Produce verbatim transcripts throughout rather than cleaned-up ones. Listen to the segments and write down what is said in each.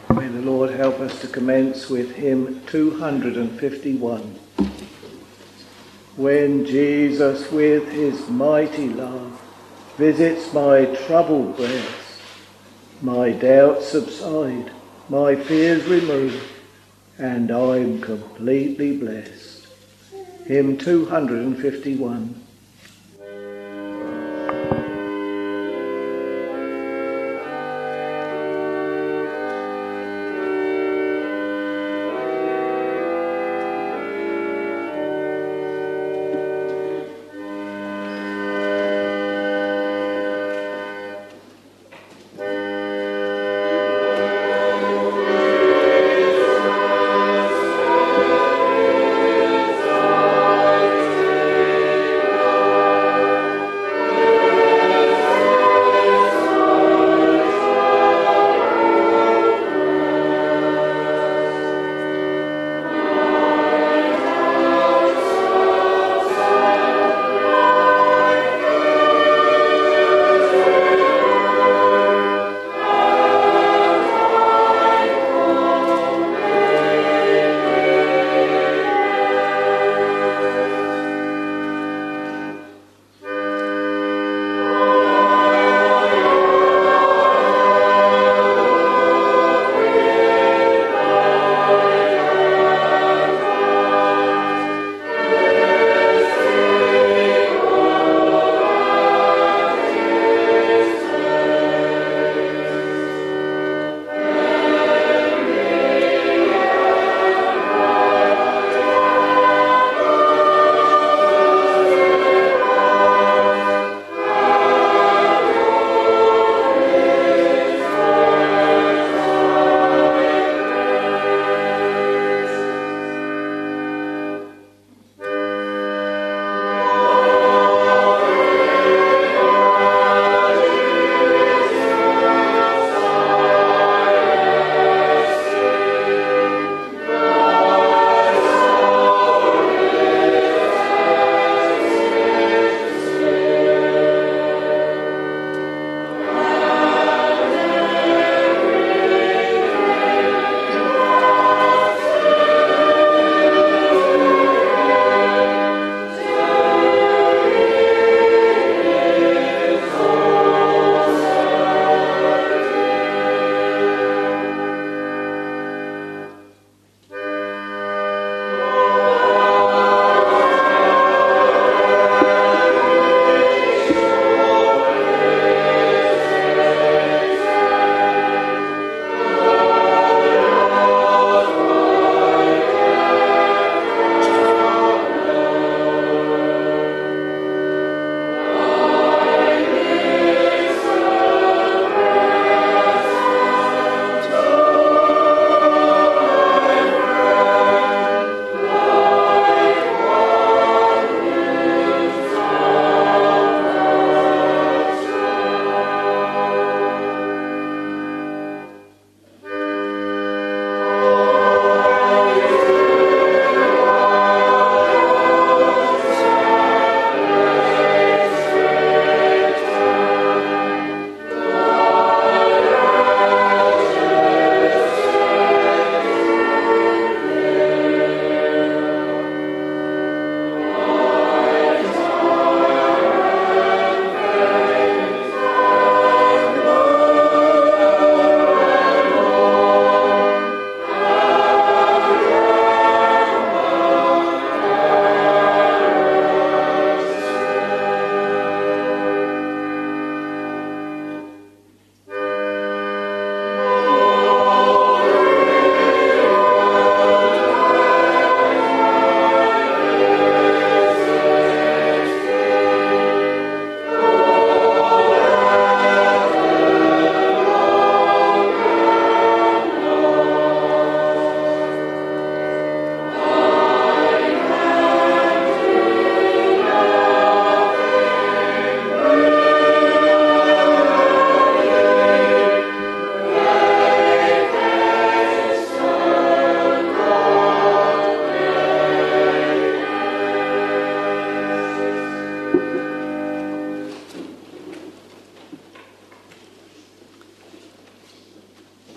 May the Lord help us to commence with hymn two hundred fifty-one. When Jesus with his mighty love visits my troubled breast, my doubts subside, my fears remove, and I'm completely blessed. Hymn two hundred fifty-one.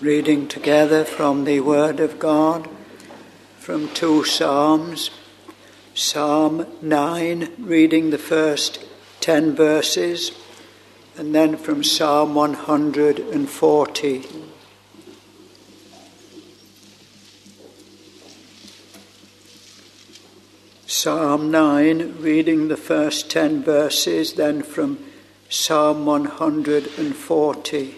Reading together from the Word of God, from two Psalms. Psalm nine, reading the first ten verses, and then from Psalm one hundred forty. Psalm nine, reading the first ten verses, then from Psalm one hundred forty.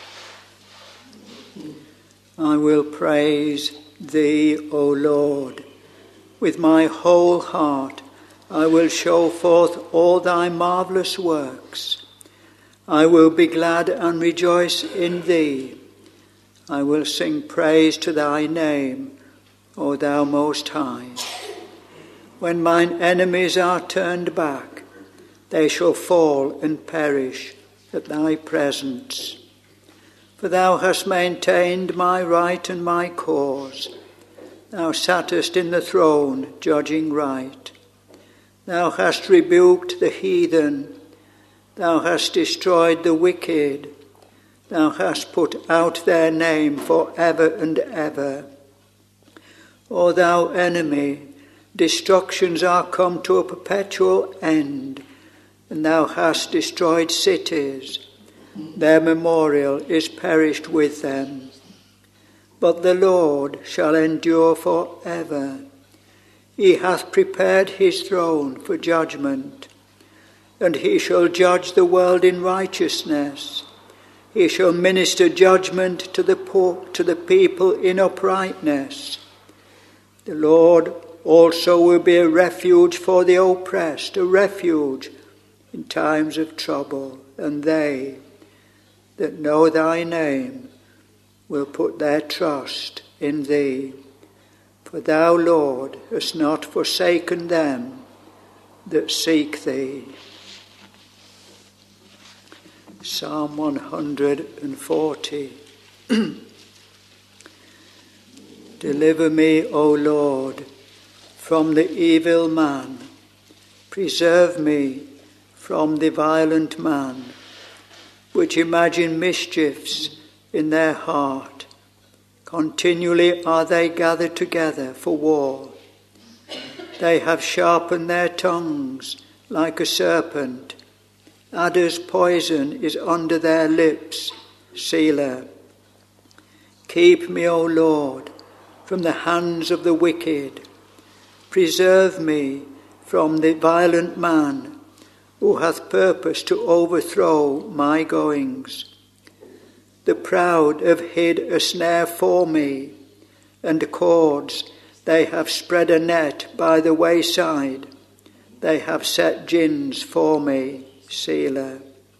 I will praise Thee, O Lord. With my whole heart I will show forth all Thy marvellous works. I will be glad and rejoice in Thee. I will sing praise to Thy name, O Thou Most High. When mine enemies are turned back, they shall fall and perish at Thy presence. For Thou hast maintained my right and my cause. Thou sattest in the throne, judging right. Thou hast rebuked the heathen. Thou hast destroyed the wicked. Thou hast put out their name for ever and ever. O Thou enemy, destructions are come to a perpetual end, and Thou hast destroyed cities. Their memorial is perished with them. But the Lord shall endure for ever. He hath prepared his throne for judgment, and he shall judge the world in righteousness. He shall minister judgment to the poor, to the people in uprightness. The Lord also will be a refuge for the oppressed, a refuge in times of trouble, and they that know Thy name will put their trust in Thee. For Thou, Lord, hast not forsaken them that seek Thee. Psalm one hundred forty. Deliver me, O Lord, from the evil man. Preserve me from the violent man, which imagine mischiefs in their heart. Continually are they gathered together for war. They have sharpened their tongues like a serpent. Adder's poison is under their lips. Selah. Keep me, O Lord, from the hands of the wicked. Preserve me from the violent man, who hath purpose to overthrow my goings. The proud have hid a snare for me, and cords they have spread a net by the wayside. They have set gins for me. Selah.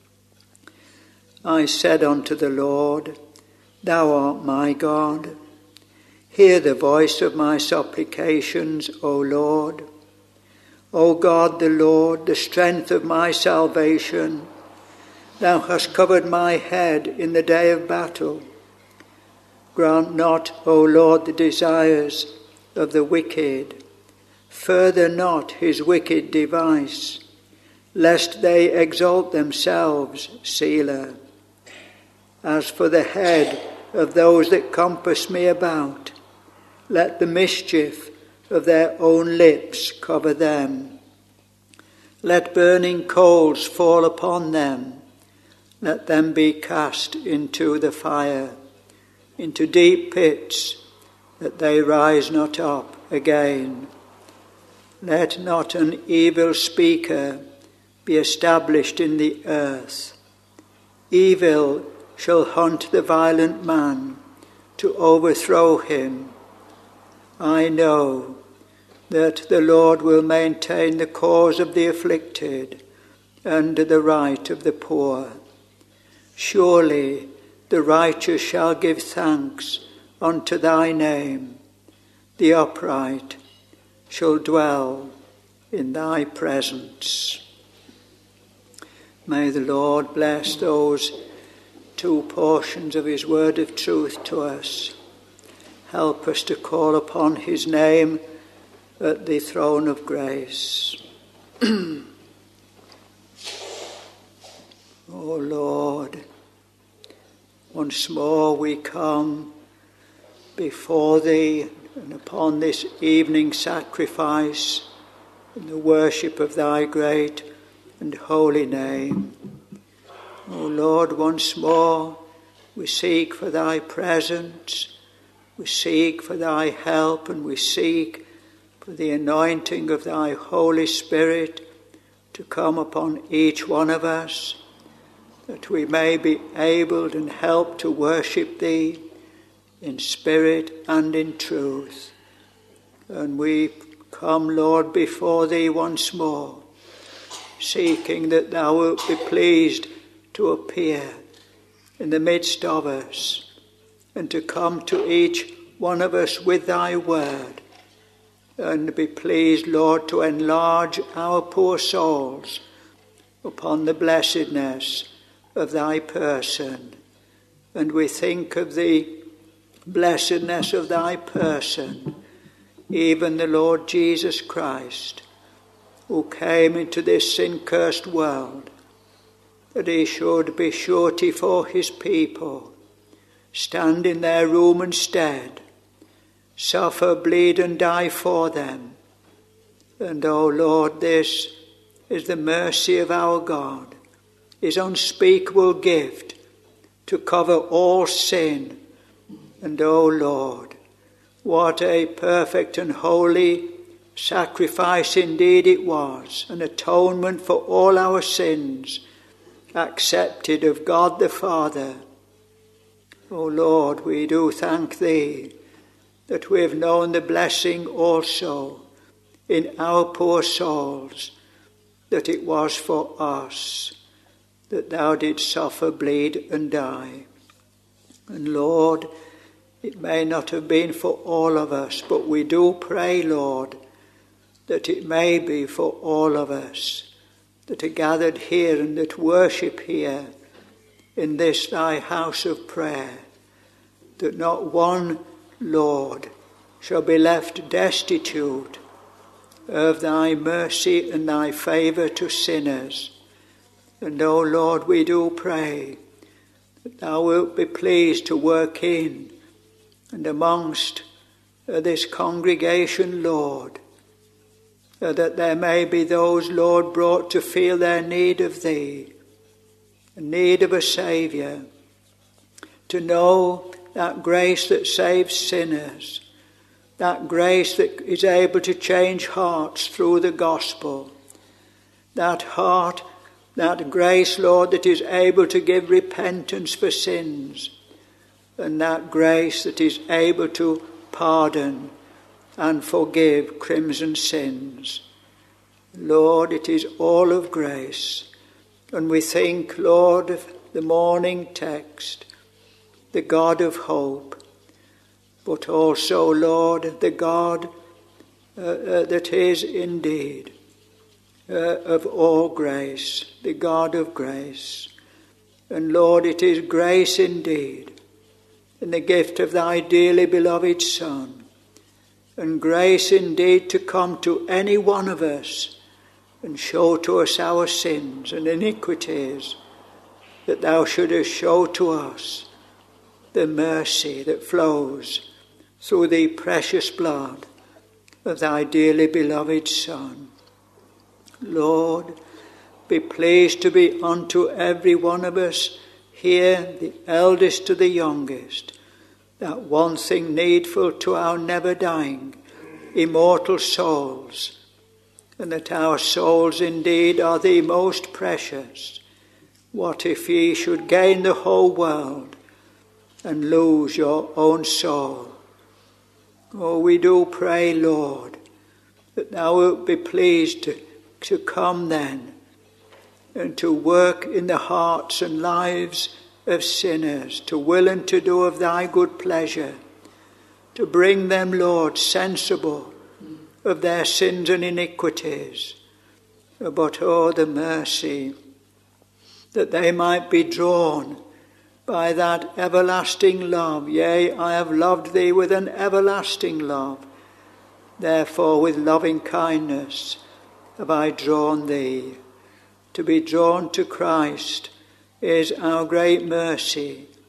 I said unto the Lord, Thou art my God. Hear the voice of my supplications, O Lord. O God, the Lord, the strength of my salvation, Thou hast covered my head in the day of battle. Grant not, O Lord, the desires of the wicked. Further not his wicked device, lest they exalt themselves. Selah. As for the head of those that compass me about, let the mischief of their own lips cover them. Let burning coals fall upon them. Let them be cast into the fire, into deep pits, that they rise not up again. Let not an evil speaker be established in the earth. Evil shall hunt the violent man to overthrow him. I know that the Lord will maintain the cause of the afflicted and the right of the poor. Surely the righteous shall give thanks unto Thy name. The upright shall dwell in Thy presence. May the Lord bless those two portions of His word of truth to us. Help us to call upon His name at the throne of grace. O Lord, Once more we come before thee and upon this evening sacrifice in the worship of thy great and holy name. O Lord, once more we seek for thy presence, we seek for thy help, and we seek for the anointing of thy Holy Spirit to come upon each one of us, that we may be able and helped to worship thee in spirit and in truth. And we come, Lord, before thee once more, seeking that thou wilt be pleased to appear in the midst of us and to come to each one of us with thy word, and be pleased, Lord, to enlarge our poor souls upon the blessedness of thy person. And we think of the blessedness of thy person, even the Lord Jesus Christ, who came into this sin-cursed world, that he should be surety for his people, stand in their room and stead, suffer, bleed and die for them. And, O Lord, this is the mercy of our God, his unspeakable gift to cover all sin. And, O Lord, what a perfect and holy sacrifice indeed it was, an atonement for all our sins, accepted of God the Father. O Lord, we do thank thee that we have known the blessing also in our poor souls, that it was for us that thou didst suffer, bleed and die. And Lord, it may not have been for all of us, but we do pray, Lord, that it may be for all of us that are gathered here and that worship here in this thy house of prayer, that not one, Lord, shall be left destitute of thy mercy and thy favour to sinners. And, O Lord, we do pray that thou wilt be pleased to work in and amongst uh, this congregation, Lord, uh, that there may be those, Lord, brought to feel their need of thee, a need of a Saviour, to know that grace that saves sinners, that grace that is able to change hearts through the gospel, that heart, that grace, Lord, that is able to give repentance for sins, and that grace that is able to pardon and forgive crimson sins. Lord, it is all of grace. And we think, Lord, of the morning text, the God of hope, but also, Lord, the God uh, uh, that is indeed uh, of all grace, the God of grace. And Lord, it is grace indeed in the gift of thy dearly beloved Son, and grace indeed to come to any one of us and show to us our sins and iniquities, that thou shouldest show to us the mercy that flows through the precious blood of thy dearly beloved Son. Lord, be pleased to be unto every one of us here, the eldest to the youngest, that one thing needful to our never dying, immortal souls, and that our souls indeed are the most precious. What if ye should gain the whole world and lose your own soul? Oh, we do pray, Lord, that thou wilt be pleased to, to come then and to work in the hearts and lives of sinners, to will and to do of thy good pleasure, to bring them, Lord, sensible of their sins and iniquities, but oh, the mercy that they might be drawn by that everlasting love. Yea, I have loved thee with an everlasting love. Therefore, with loving kindness have I drawn thee. To be drawn to Christ is our great mercy.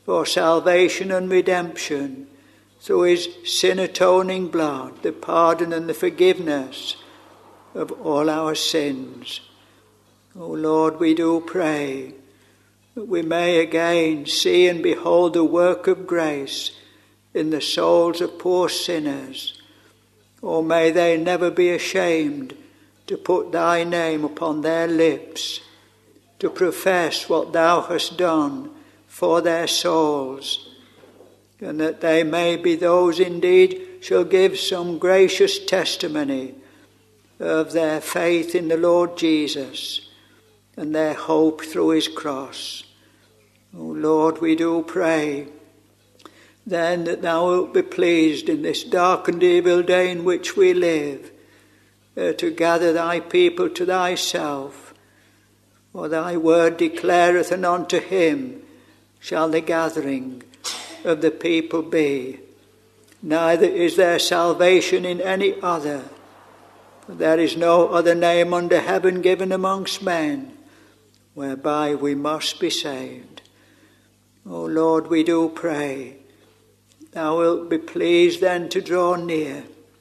for salvation and redemption through his sin-atoning blood, the pardon and the forgiveness of all our sins. O Lord, we do pray that we may again see and behold the work of grace in the souls of poor sinners. O may they never be ashamed to put thy name upon their lips, to profess what thou hast done for their souls, and that they may be those indeed shall give some gracious testimony of their faith in the Lord Jesus and their hope through his cross. O Lord, we do pray then that thou wilt be pleased in this dark and evil day in which we live, uh, to gather thy people to thyself. For thy word declareth, and unto him shall the gathering of the people be. Neither is there salvation in any other, for there is no other name under heaven given amongst men whereby we must be saved. O Lord, we do pray thou wilt be pleased then to draw near.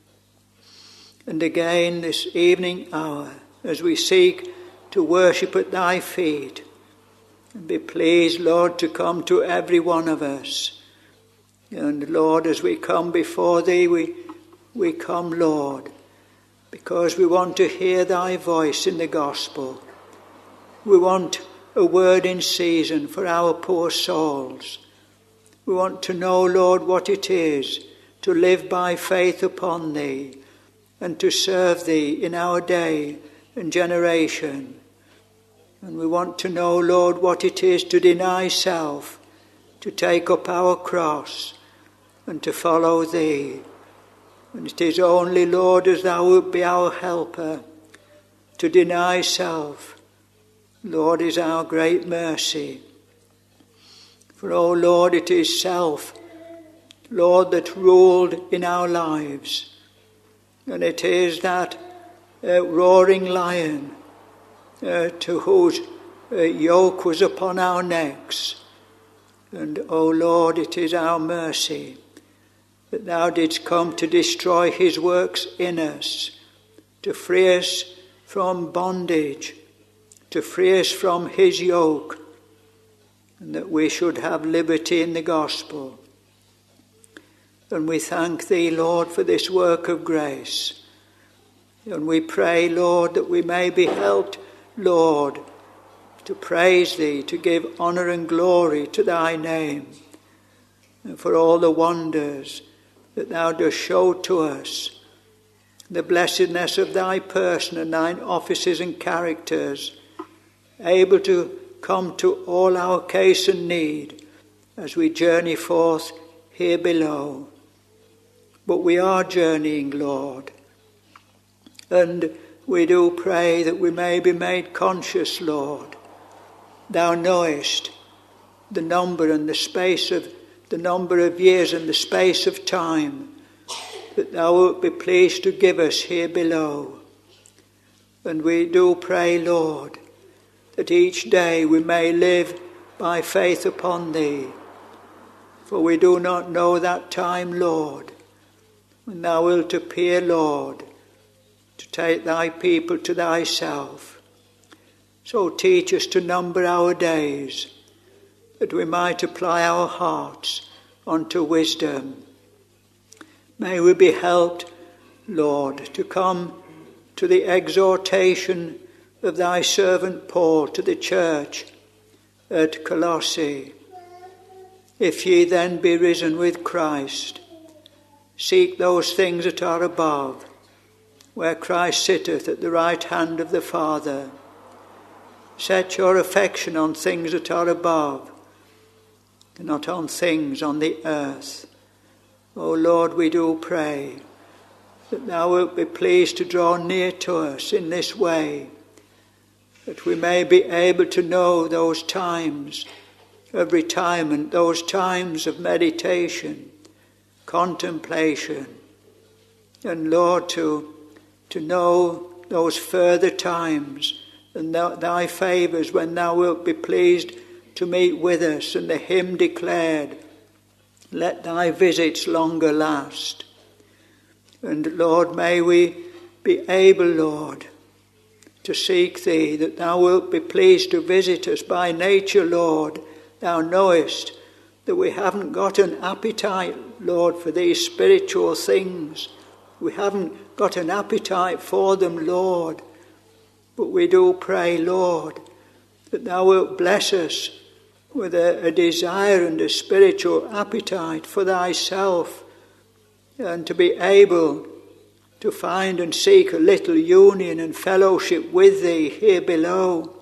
And again this evening hour, as we seek to worship at thy feet, and be pleased, Lord, to come to every one of us. And Lord, as we come before thee, we, we come, Lord, because we want to hear thy voice in the gospel. We want a word in season for our poor souls. We want to know, Lord, what it is to live by faith upon thee and to serve thee in our day and generation. And we want to know, Lord, what it is to deny self, to take up our cross and to follow thee. And it is only, Lord, as thou wilt be our helper, to deny self, Lord, is our great mercy. For, oh Lord, it is self, Lord, that ruled in our lives. And it is that uh, roaring lion uh, to whose uh, yoke was upon our necks. And, oh Lord, it is our mercy that thou didst come to destroy his works in us, to free us from bondage, to free us from his yoke, and that we should have liberty in the gospel. And we thank thee, Lord, for this work of grace. And we pray, Lord, that we may be helped, Lord, to praise thee, to give honour and glory to thy name, and for all the wonders that thou dost show to us, the blessedness of thy person and thine offices and characters, able to come to all our case and need as we journey forth here below. But we are journeying, Lord, and we do pray that we may be made conscious, Lord. Thou knowest the number and the space of the number of years and the space of time that thou wilt be pleased to give us here below. And we do pray, Lord, that each day we may live by faith upon thee. For we do not know that time, Lord, when thou wilt appear, Lord, to take thy people to thyself. So teach us to number our days, that we might apply our hearts unto wisdom. May we be helped, Lord, to come to the exhortation of thy servant Paul to the church at Colossae. If ye then be risen with Christ, seek those things that are above, where Christ sitteth at the right hand of the Father. Set your affection on things that are above, and not on things on the earth. O Lord, we do pray that thou wilt be pleased to draw near to us in this way, that we may be able to know those times of retirement, those times of meditation, contemplation, and Lord, to, to know those further times and thy favours when thou wilt be pleased to meet with us, and the hymn declared, let thy visits longer last. And Lord, may we be able, Lord, to seek thee, that thou wilt be pleased to visit us. By nature, Lord, thou knowest that we haven't got an appetite, Lord, for these spiritual things. We haven't got an appetite for them, Lord. But we do pray, Lord, that thou wilt bless us with a, a desire and a spiritual appetite for thyself, and to be able to find and seek a little union and fellowship with thee here below.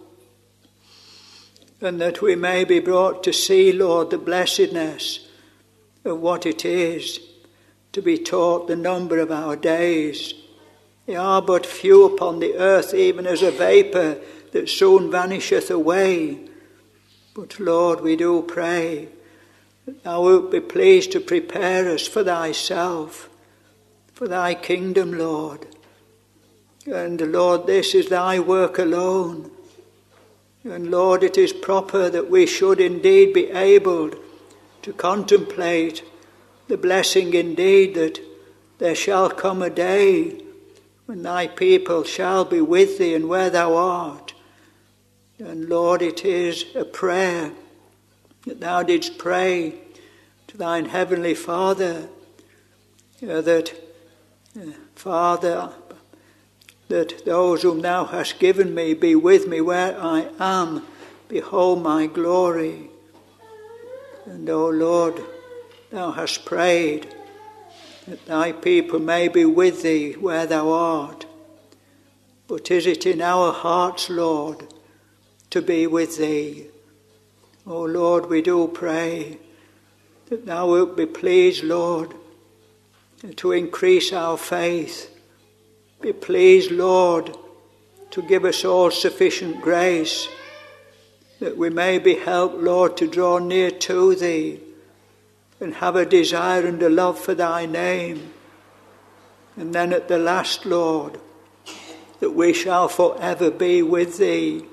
And that we may be brought to see, Lord, the blessedness of what it is to be taught the number of our days. They are but few upon the earth, even as a vapour that soon vanisheth away. But Lord, we do pray that thou wilt be pleased to prepare us for thyself, for thy kingdom, Lord. And Lord, this is thy work alone. And Lord, it is proper that we should indeed be able to contemplate the blessing indeed that there shall come a day when thy people shall be with thee and where thou art. And Lord, it is a prayer that thou didst pray to thine heavenly Father, uh, that, uh, Father, that those whom thou hast given me be with me where I am. Behold my glory. And, O Lord, thou hast prayed that thy people may be with thee where thou art. But is it in our hearts, Lord, to be with thee? O Lord, we do pray that thou wilt be pleased, Lord, to increase our faith. Be pleased, Lord, to give us all sufficient grace, that we may be helped, Lord, to draw near to thee and have a desire and a love for thy name. And then at the last, Lord, that we shall forever be with thee.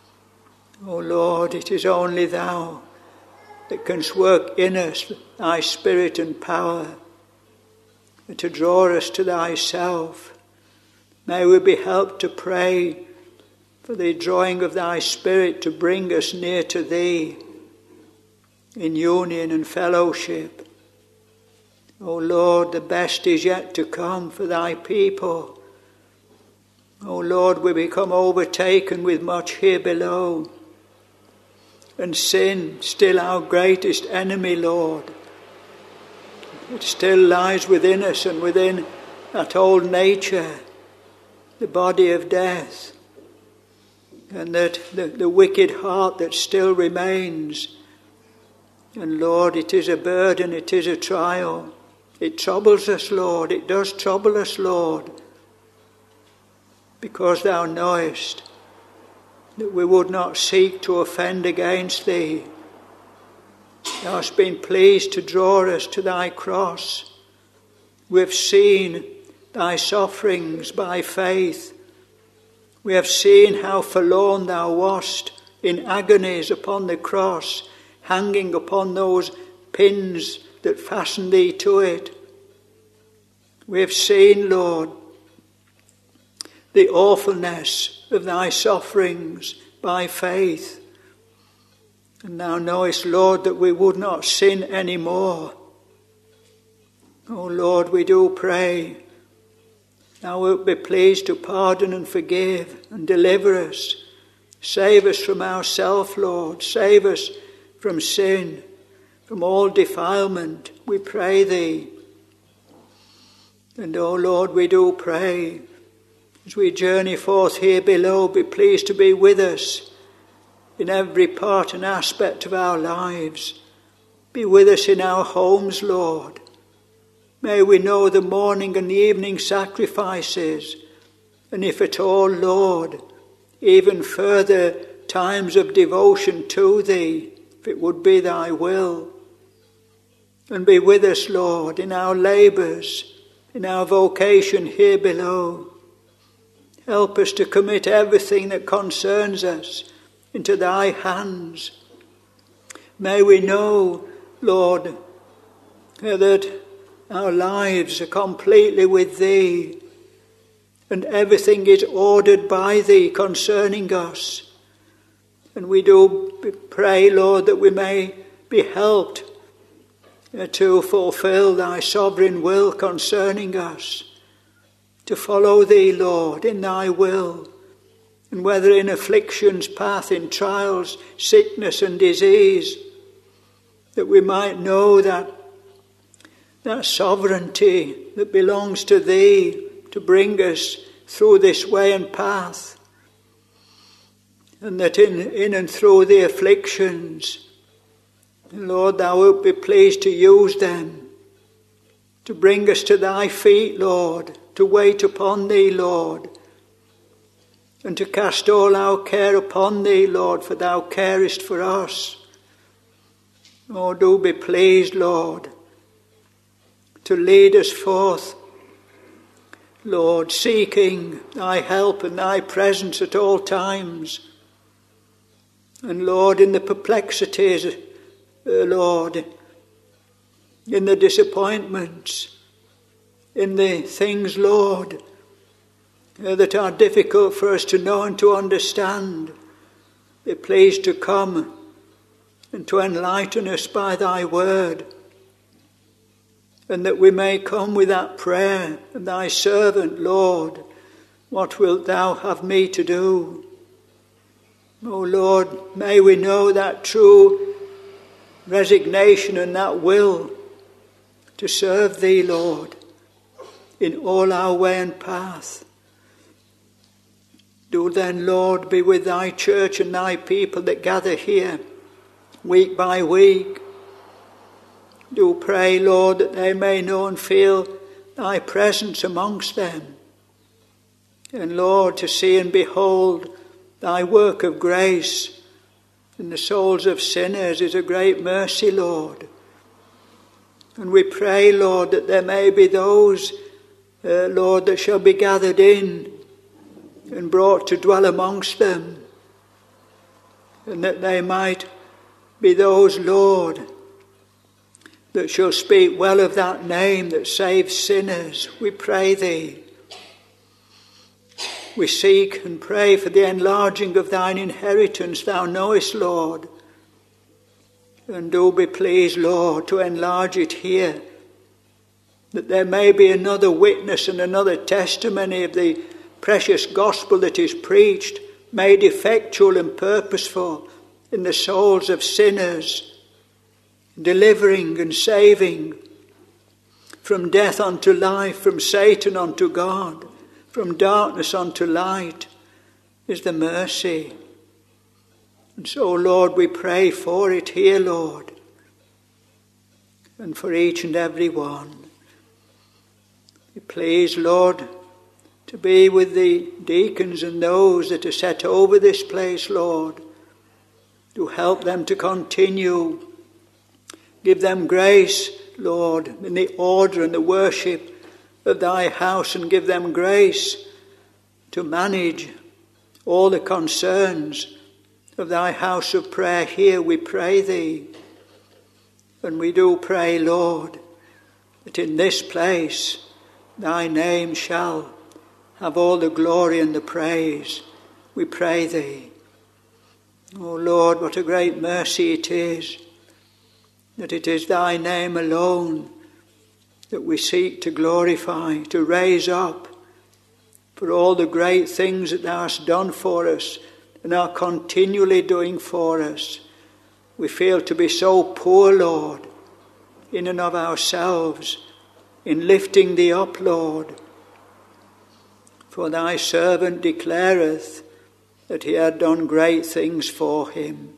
O Lord, it is only thou that canst work in us thy spirit and power to draw us to thyself. May we be helped to pray for the drawing of thy Spirit to bring us near to thee in union and fellowship. O Lord, the best is yet to come for thy people. O Lord, we become overtaken with much here below, and sin, still our greatest enemy, Lord. It still lies within us and within that old nature, the body of death, and that the, the wicked heart that still remains. And Lord, it is a burden, it is a trial. It troubles us, Lord, it does trouble us, Lord, because thou knowest that we would not seek to offend against thee. Thou hast been pleased to draw us to thy cross. We have seen thy sufferings by faith. We have seen how forlorn thou wast in agonies upon the cross, hanging upon those pins that fastened thee to it. We have seen, Lord, the awfulness of thy sufferings by faith. And thou knowest, Lord, that we would not sin any more. O Lord, we do pray thou wilt be pleased to pardon and forgive and deliver us. Save us from ourself, Lord. Save us from sin, from all defilement, we pray thee. And, O Lord, we do pray, as we journey forth here below, be pleased to be with us in every part and aspect of our lives. Be with us in our homes, Lord. May we know the morning and the evening sacrifices, and if at all, Lord, even further times of devotion to thee, if it would be thy will. And be with us, Lord, in our labours, in our vocation here below. Help us to commit everything that concerns us into thy hands, may we know, Lord, that our lives are completely with Thee, and everything is ordered by Thee concerning us. And we do pray, Lord, that we may be helped to fulfill Thy sovereign will concerning us, to follow Thee, Lord, in Thy will, and whether in affliction's path, in trials, sickness and disease, that we might know that that sovereignty that belongs to Thee to bring us through this way and path, and that in, in and through the afflictions, Lord, Thou wilt be pleased to use them to bring us to Thy feet, Lord, to wait upon Thee, Lord, and to cast all our care upon Thee, Lord, for Thou carest for us. Oh, do be pleased, Lord, to lead us forth, Lord, seeking Thy help and Thy presence at all times. And Lord, in the perplexities, uh, Lord, in the disappointments, in the things, Lord, uh, that are difficult for us to know and to understand, be pleased to come and to enlighten us by Thy word, and that we may come with that prayer, and Thy servant, Lord, what wilt Thou have me to do? Oh Lord, may we know that true resignation and that will to serve Thee, Lord, in all our way and path. Do then, Lord, be with Thy church and Thy people that gather here week by week. Do pray, Lord, that they may know and feel Thy presence amongst them. And Lord, to see and behold Thy work of grace in the souls of sinners is a great mercy, Lord. And we pray, Lord, that there may be those, uh, Lord, that shall be gathered in and brought to dwell amongst them, and that they might be those, Lord, that shall speak well of that name that saves sinners. We pray Thee. We seek and pray for the enlarging of Thine inheritance, Thou knowest, Lord. And do be pleased, Lord, to enlarge it here, that there may be another witness and another testimony of the precious gospel that is preached, made effectual and purposeful in the souls of sinners, delivering and saving from death unto life, from Satan unto God, from darkness unto light, is the mercy. And so, Lord, we pray for it here, Lord, and for each and every one. Be pleased, Lord, to be with the deacons and those that are set over this place, Lord, to help them to continue. Give them grace, Lord, in the order and the worship of Thy house, and give them grace to manage all the concerns of Thy house of prayer here, we pray Thee. And we do pray, Lord, that in this place Thy name shall have all the glory and the praise. We pray Thee. Oh Lord, what a great mercy it is that it is Thy name alone that we seek to glorify, to raise up, for all the great things that Thou hast done for us and are continually doing for us. We feel to be so poor, Lord, in and of ourselves, in lifting Thee up, Lord. For Thy servant declareth that he had done great things for him.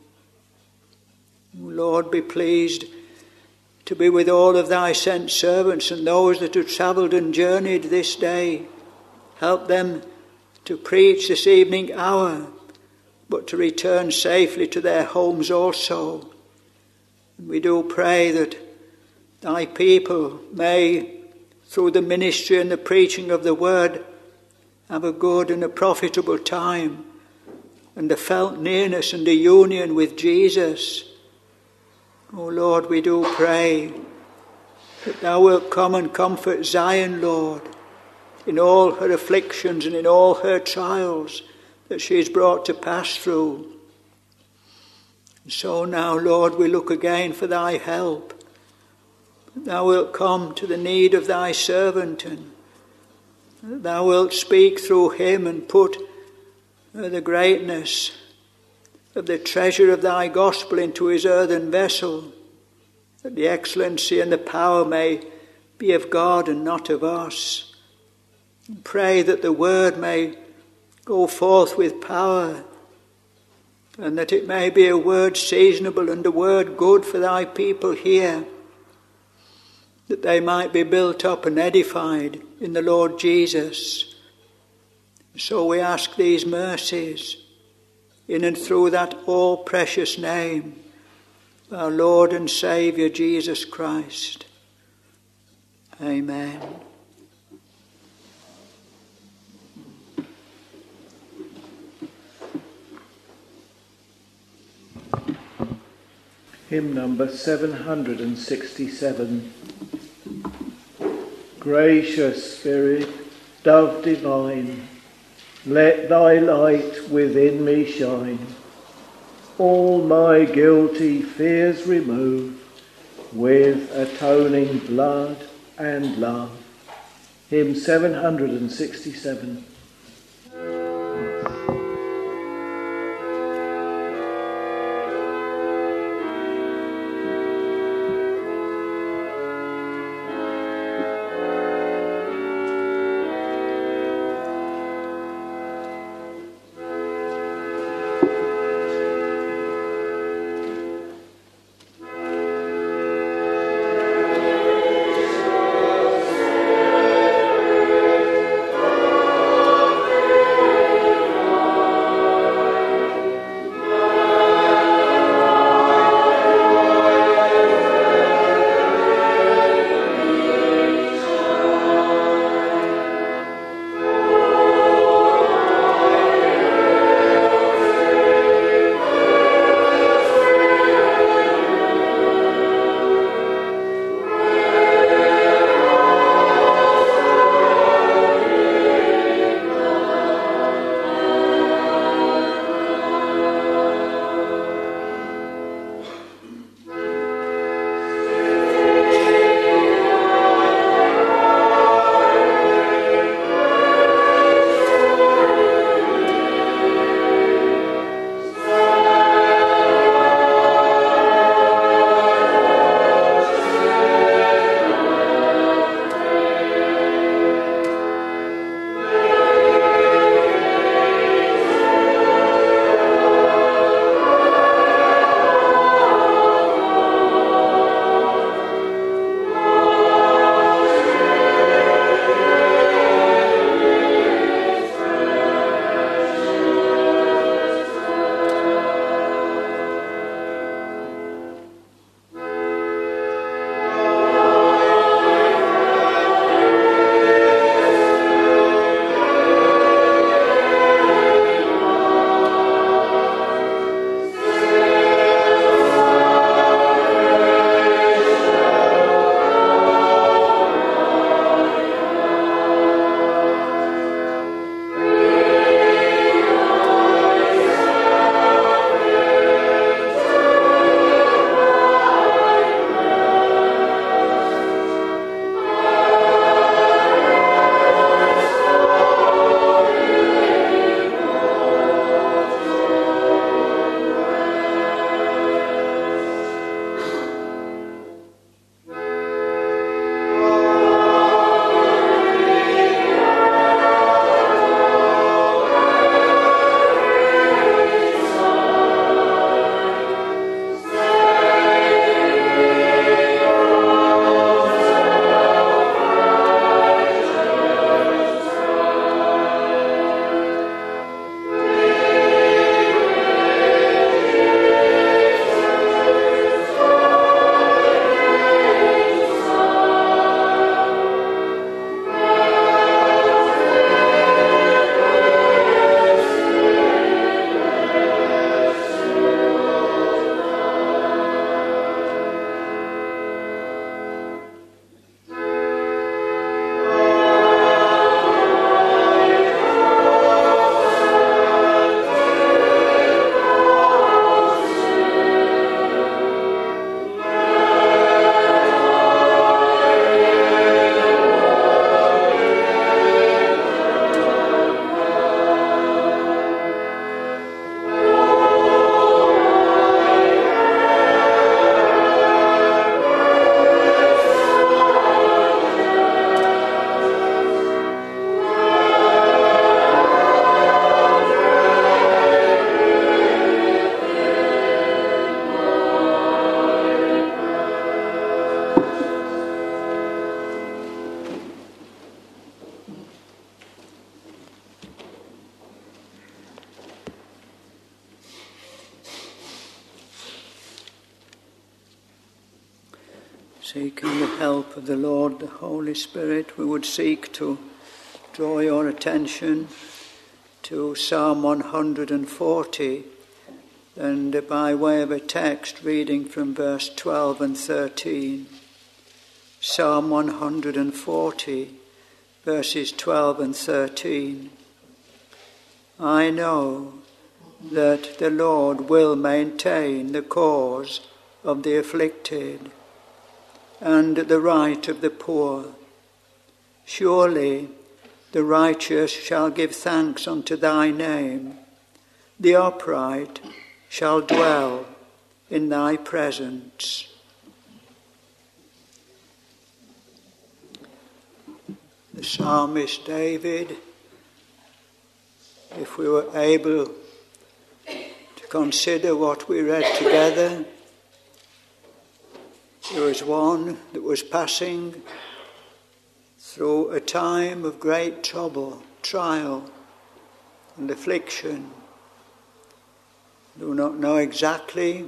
Lord, be pleased to be with all of Thy sent servants and those that have travelled and journeyed this day. Help them to preach this evening hour, but to return safely to their homes also. And we do pray that Thy people may, through the ministry and the preaching of the word, have a good and a profitable time, and a felt nearness and a union with Jesus. O Lord, we do pray that thou wilt come and comfort Zion, Lord, in all her afflictions and in all her trials that she is brought to pass through. And so now, Lord, we look again for thy help. That thou wilt come to the need of thy servant, and that thou wilt speak through him and put the greatness of the treasure of thy gospel into his earthen vessel, that the excellency and the power may be of God and not of us. And pray that the word may go forth with power, and that it may be a word seasonable and a word good for thy people here, that they might be built up and edified in the Lord Jesus. So we ask these mercies in and through that all precious name, our Lord and Saviour Jesus Christ. Amen. Hymn number seven hundred sixty-seven. Gracious Spirit, Dove divine, let thy light within me shine. All my guilty fears remove with atoning blood and love. Hymn seven hundred sixty-seven. Amen. Seeking the help of the Lord, the Holy Spirit, we would seek to draw your attention to Psalm one hundred forty, and by way of a text reading from verse twelve and thirteen. Psalm one hundred forty, verses twelve and thirteen. I know that the Lord will maintain the cause of the afflicted and the right of the poor. Surely the righteous shall give thanks unto thy name. The upright shall dwell in thy presence. The psalmist David, if we were able to consider what we read together, there was one that was passing through a time of great trouble, trial, and affliction. Do not know exactly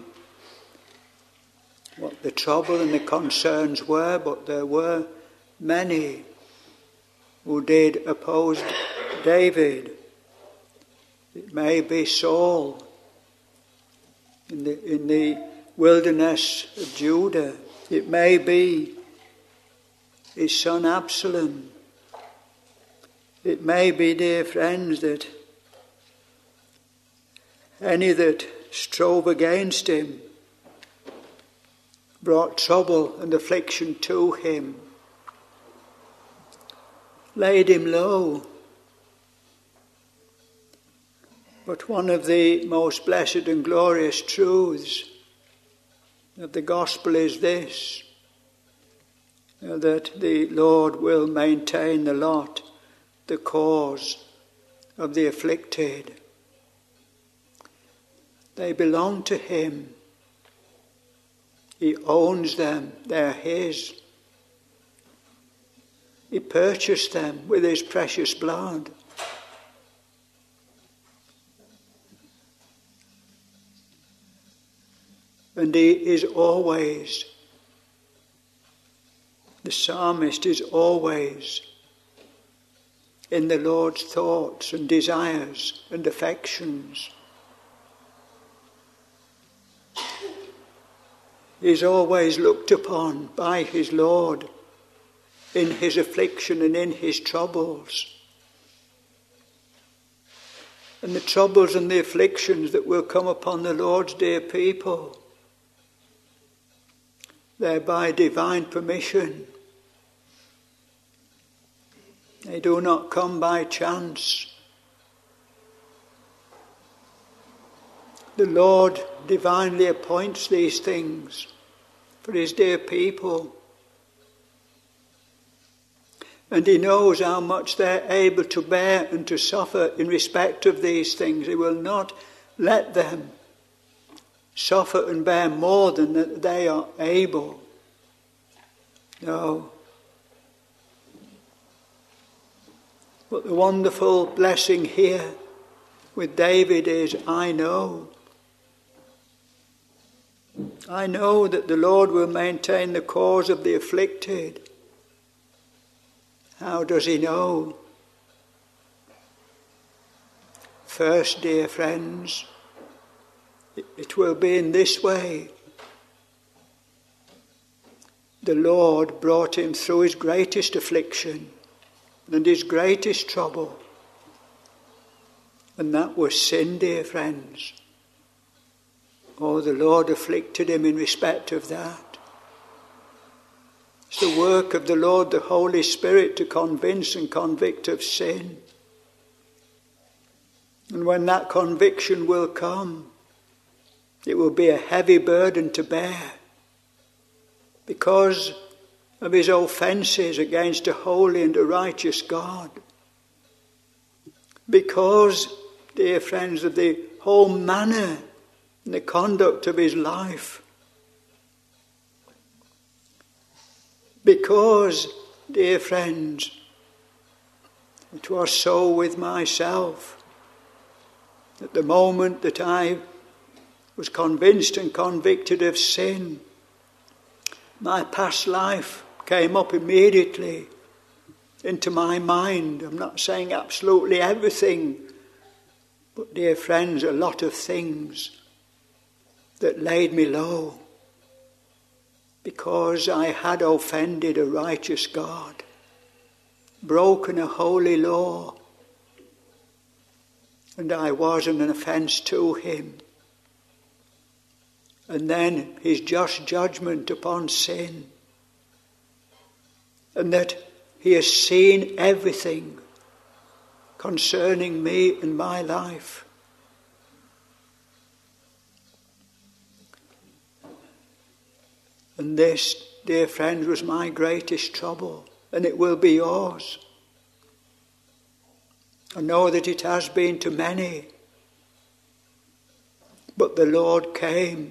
what the trouble and the concerns were, but there were many who did oppose David. It may be Saul in the, in the wilderness of Judah. It may be his son Absalom. It may be, dear friends, that any that strove against him brought trouble and affliction to him, laid him low. But one of the most blessed and glorious truths of the gospel is this, that the Lord will maintain the lot, the cause of the afflicted. They belong to him. He owns them. They're his. He purchased them with his precious blood. And he is always, the psalmist is always in the Lord's thoughts and desires and affections. He is always looked upon by his Lord in his affliction and in his troubles. And the troubles and the afflictions that will come upon the Lord's dear people, they're by divine permission. They do not come by chance. The Lord divinely appoints these things for his dear people. And he knows how much they're able to bear and to suffer in respect of these things. He will not let them suffer and bear more than that they are able. No. But the wonderful blessing here with David is, I know. I know that the Lord will maintain the cause of the afflicted. How does he know? First, dear friends, it will be in this way. The Lord brought him through his greatest affliction and his greatest trouble. And that was sin, dear friends. Oh, the Lord afflicted him in respect of that. It's the work of the Lord, the Holy Spirit, to convince and convict of sin. And when that conviction will come, it will be a heavy burden to bear because of his offences against a holy and a righteous God. Because, dear friends, of the whole manner and the conduct of his life. Because, dear friends, it was so with myself. At the moment that I was convinced and convicted of sin, my past life came up immediately into my mind. I'm not saying absolutely everything, but dear friends, a lot of things that laid me low because I had offended a righteous God, broken a holy law, and I was an offence to him. And then his just judgment upon sin, and that he has seen everything concerning me and my life. And this, dear friends, was my greatest trouble, and it will be yours. I know that it has been to many, but the Lord came.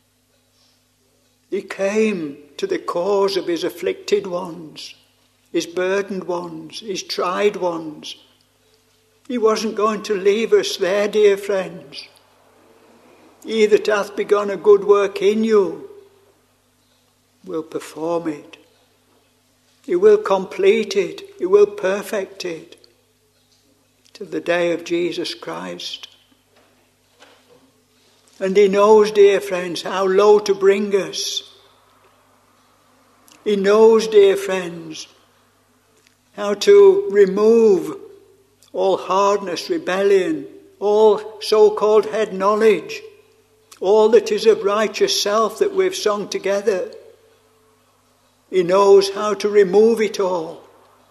He came to the cause of his afflicted ones, his burdened ones, his tried ones. He wasn't going to leave us there, dear friends. He that hath begun a good work in you will perform it. He will complete it. He will perfect it till the day of Jesus Christ. And he knows, dear friends, how low to bring us. He knows, dear friends, how to remove all hardness, rebellion, all so-called head knowledge, all that is of righteous self that we've sung together. He knows how to remove it all.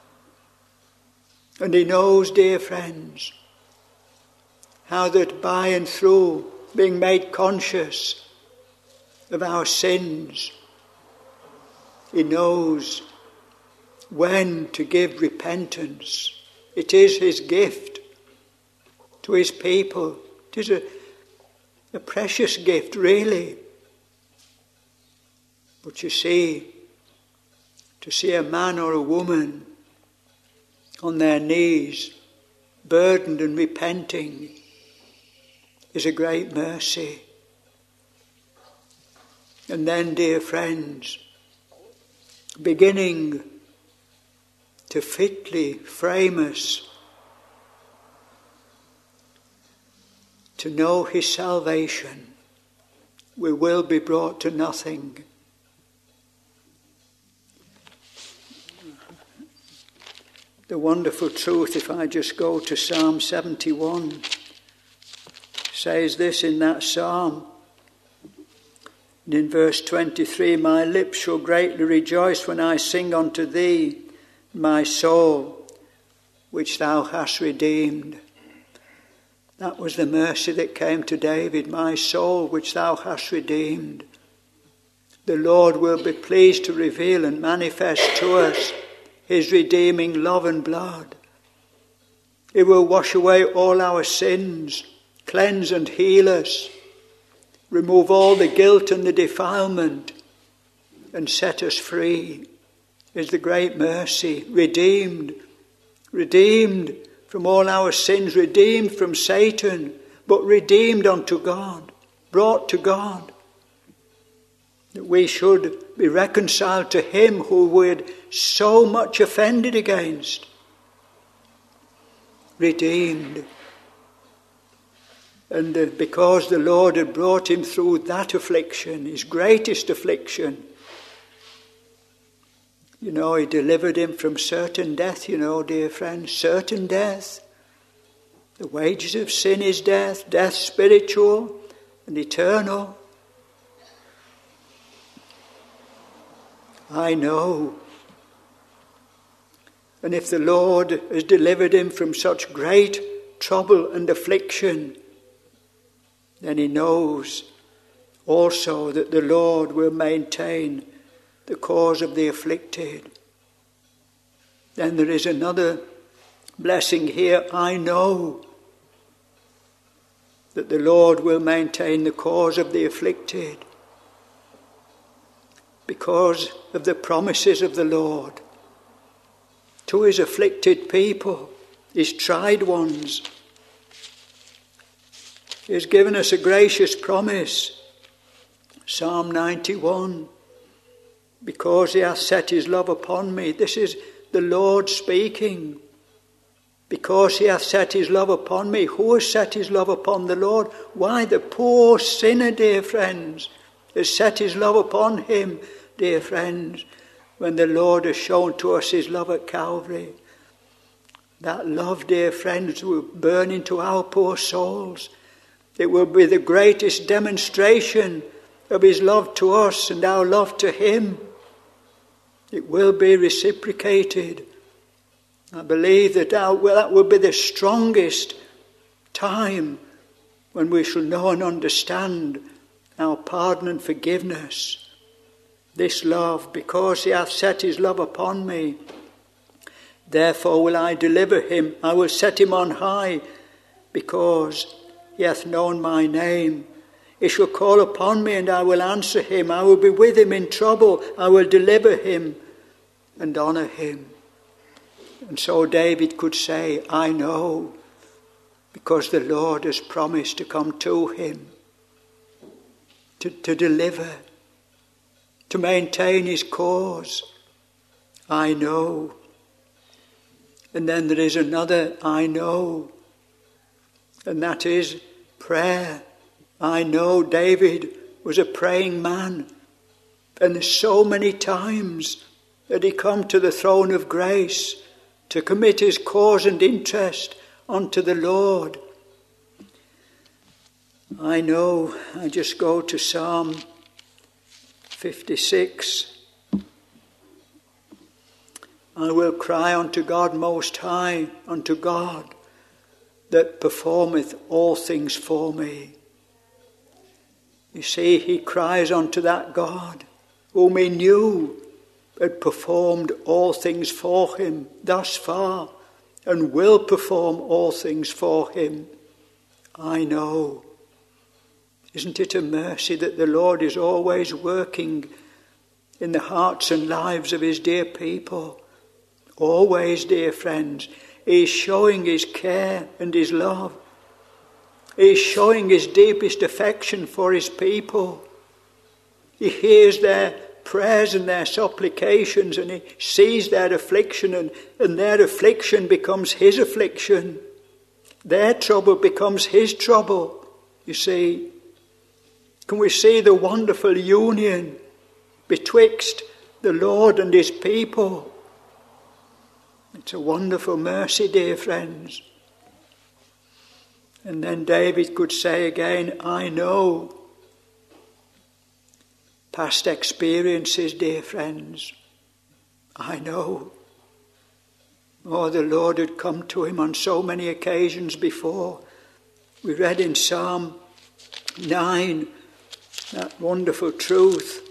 And he knows, dear friends, how that by and through being made conscious of our sins, he knows when to give repentance. It is his gift to his people. It is a, a precious gift, really. But you see, to see a man or a woman on their knees, burdened and repenting, is a great mercy. And then, dear friends, beginning to fitly frame us to know his salvation, we will be brought to nothing. The wonderful truth, if I just go to Psalm seventy-one, says this in that psalm. And in verse twenty-three, my lips shall greatly rejoice when I sing unto thee, my soul, which thou hast redeemed. That was the mercy that came to David, my soul, which thou hast redeemed. The Lord will be pleased to reveal and manifest to us his redeeming love and blood. He will wash away all our sins, cleanse and heal us, remove all the guilt and the defilement, and set us free. Is the great mercy, redeemed, redeemed from all our sins, redeemed from Satan, but redeemed unto God, brought to God, that we should be reconciled to him who we had so much offended against. Redeemed. And uh, because the Lord had brought him through that affliction, his greatest affliction, you know, he delivered him from certain death, you know, dear friends, certain death. The wages of sin is death, death spiritual and eternal. I know. And if the Lord has delivered him from such great trouble and affliction, then he knows also that the Lord will maintain the cause of the afflicted. Then there is another blessing here. I know that the Lord will maintain the cause of the afflicted because of the promises of the Lord to his afflicted people, his tried ones. He has given us a gracious promise. Psalm ninety-one. because he hath set his love upon me. This is the Lord speaking. Because he hath set his love upon me. Who has set his love upon the Lord? Why, the poor sinner, dear friends, has set his love upon him, dear friends, when the Lord has shown to us his love at Calvary. That love, dear friends, will burn into our poor souls. It will be the greatest demonstration of his love to us and our love to him. It will be reciprocated. I believe that our, well, that will be the strongest time when we shall know and understand our pardon and forgiveness. This love, because he hath set his love upon me, therefore will I deliver him. I will set him on high, because he hath known my name. He shall call upon me, and I will answer him. I will be with him in trouble. I will deliver him and honour him. And so David could say, I know, because the Lord has promised to come to him, to, to deliver, to maintain his cause. I know. And then there is another I know, and that is prayer. I know David was a praying man, and there's so many times that he come to the throne of grace to commit his cause and interest unto the Lord. I know, I just go to Psalm fifty-six. I will cry unto God most high, unto God that performeth all things for me. You see, he cries unto that God whom he knew had performed all things for him thus far and will perform all things for him. I know. Isn't it a mercy that the Lord is always working in the hearts and lives of his dear people? Always, dear friends, he is showing his care and his love. He is showing his deepest affection for his people. He hears their prayers and their supplications, and he sees their affliction, and, and their affliction becomes his affliction. Their trouble becomes his trouble. You see, can we see the wonderful union betwixt the Lord and his people? It's a wonderful mercy, dear friends. And then David could say again, I know. Past experiences, dear friends, I know. Oh, the Lord had come to him on so many occasions before. We read in Psalm nine, that wonderful truth.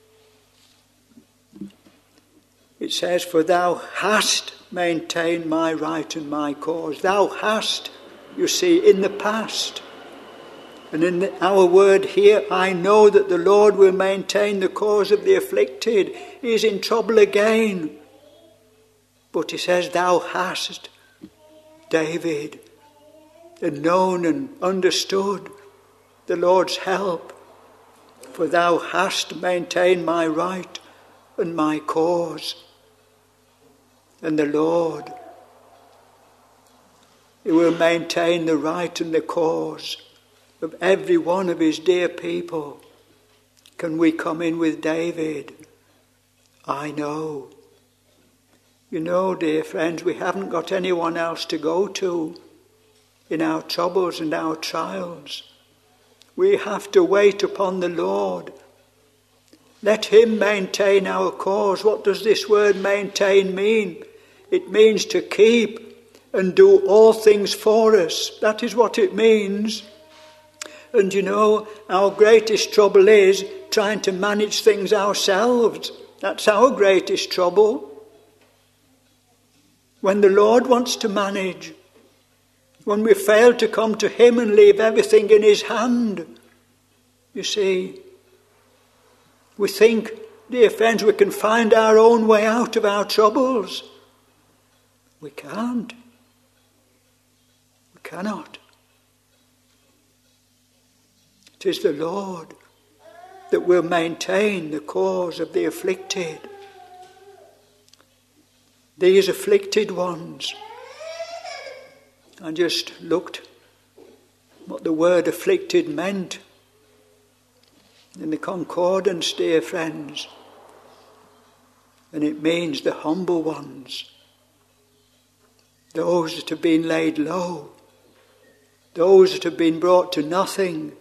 It says, for thou hast maintained my right and my cause. Thou hast, you see, in the past. And in the, our word here, I know that the Lord will maintain the cause of the afflicted. He is in trouble again. But he says, thou hast, David, and known and understood the Lord's help. For thou hast maintained my right and my cause. And the Lord, he will maintain the right and the cause of every one of his dear people. Can we come in with David? I know. You know, dear friends, we haven't got anyone else to go to in our troubles and our trials. We have to wait upon the Lord. Let him maintain our cause. What does this word maintain mean? It means to keep and do all things for us. That is what it means. And you know, our greatest trouble is trying to manage things ourselves. That's our greatest trouble. When the Lord wants to manage, when we fail to come to him and leave everything in his hand, you see, we think, dear friends, we can find our own way out of our troubles. We can't. We cannot. It is the Lord that will maintain the cause of the afflicted. These afflicted ones, I just looked what the word afflicted meant in the concordance, dear friends, and it means the humble ones, those that have been laid low, those that have been brought to nothing.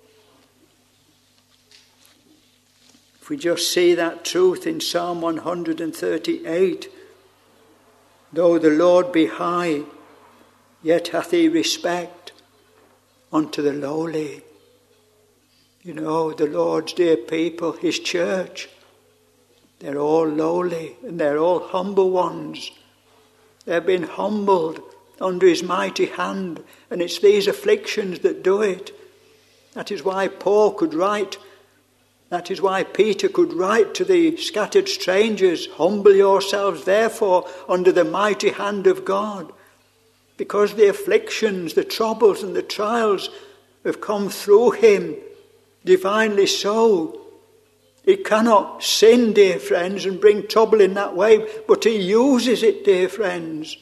If we just see that truth in Psalm one thirty-eight, though the Lord be high, yet hath he respect unto the lowly. You know, the Lord's dear people, his church, they're all lowly and they're all humble ones. They've been humbled under his mighty hand, and it's these afflictions that do it. That is why Paul could write, that is why Peter could write to the scattered strangers, humble yourselves therefore under the mighty hand of God. Because the afflictions, the troubles and the trials have come through him, divinely so. He cannot sin, dear friends, and bring trouble in that way, but he uses it, dear friends,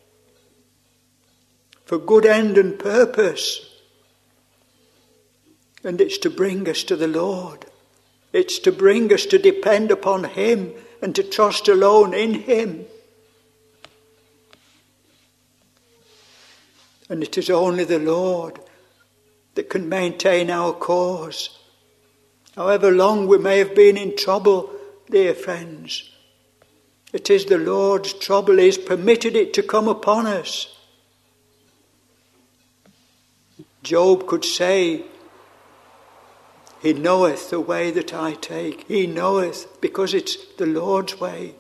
for good end and purpose. And it's to bring us to the Lord. It's to bring us to depend upon him and to trust alone in him. And it is only the Lord that can maintain our cause. However long we may have been in trouble, dear friends, it is the Lord's trouble. He has permitted it to come upon us. Job could say, he knoweth the way that I take. He knoweth, because it's the Lord's way.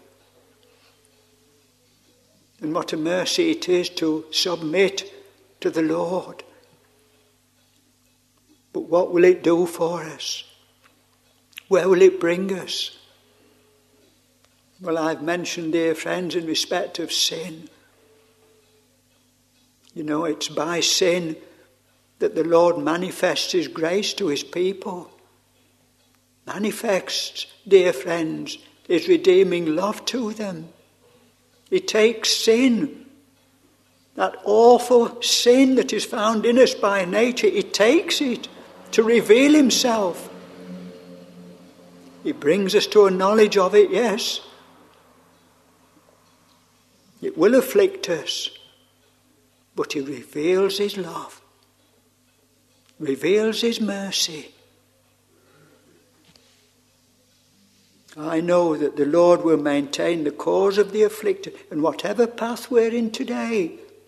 And what a mercy it is to submit to the Lord. But what will it do for us? Where will it bring us? Well, I've mentioned, dear friends, in respect of sin. You know, it's by sin that the Lord manifests his grace to his people. Manifests, dear friends, his redeeming love to them. He takes sin, that awful sin that is found in us by nature, he takes it to reveal himself. He brings us to a knowledge of it, yes. It will afflict us, but he reveals his love, reveals his mercy. I know that the Lord will maintain the cause of the afflicted, and whatever path we're in today,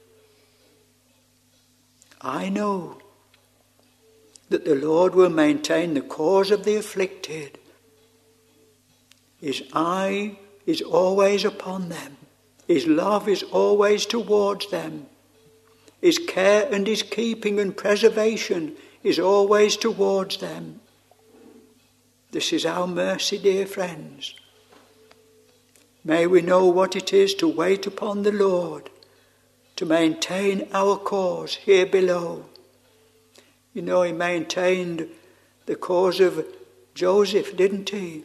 I know that the Lord will maintain the cause of the afflicted. His eye is always upon them. His love is always towards them. His care and his keeping and preservation is always towards them. This is our mercy, dear friends. May we know what it is to wait upon the Lord, to maintain our cause here below. You know, he maintained the cause of Joseph, didn't he?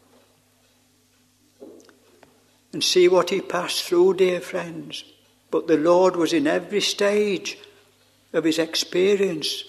And see what he passed through, dear friends. But the Lord was in every stage of his experience.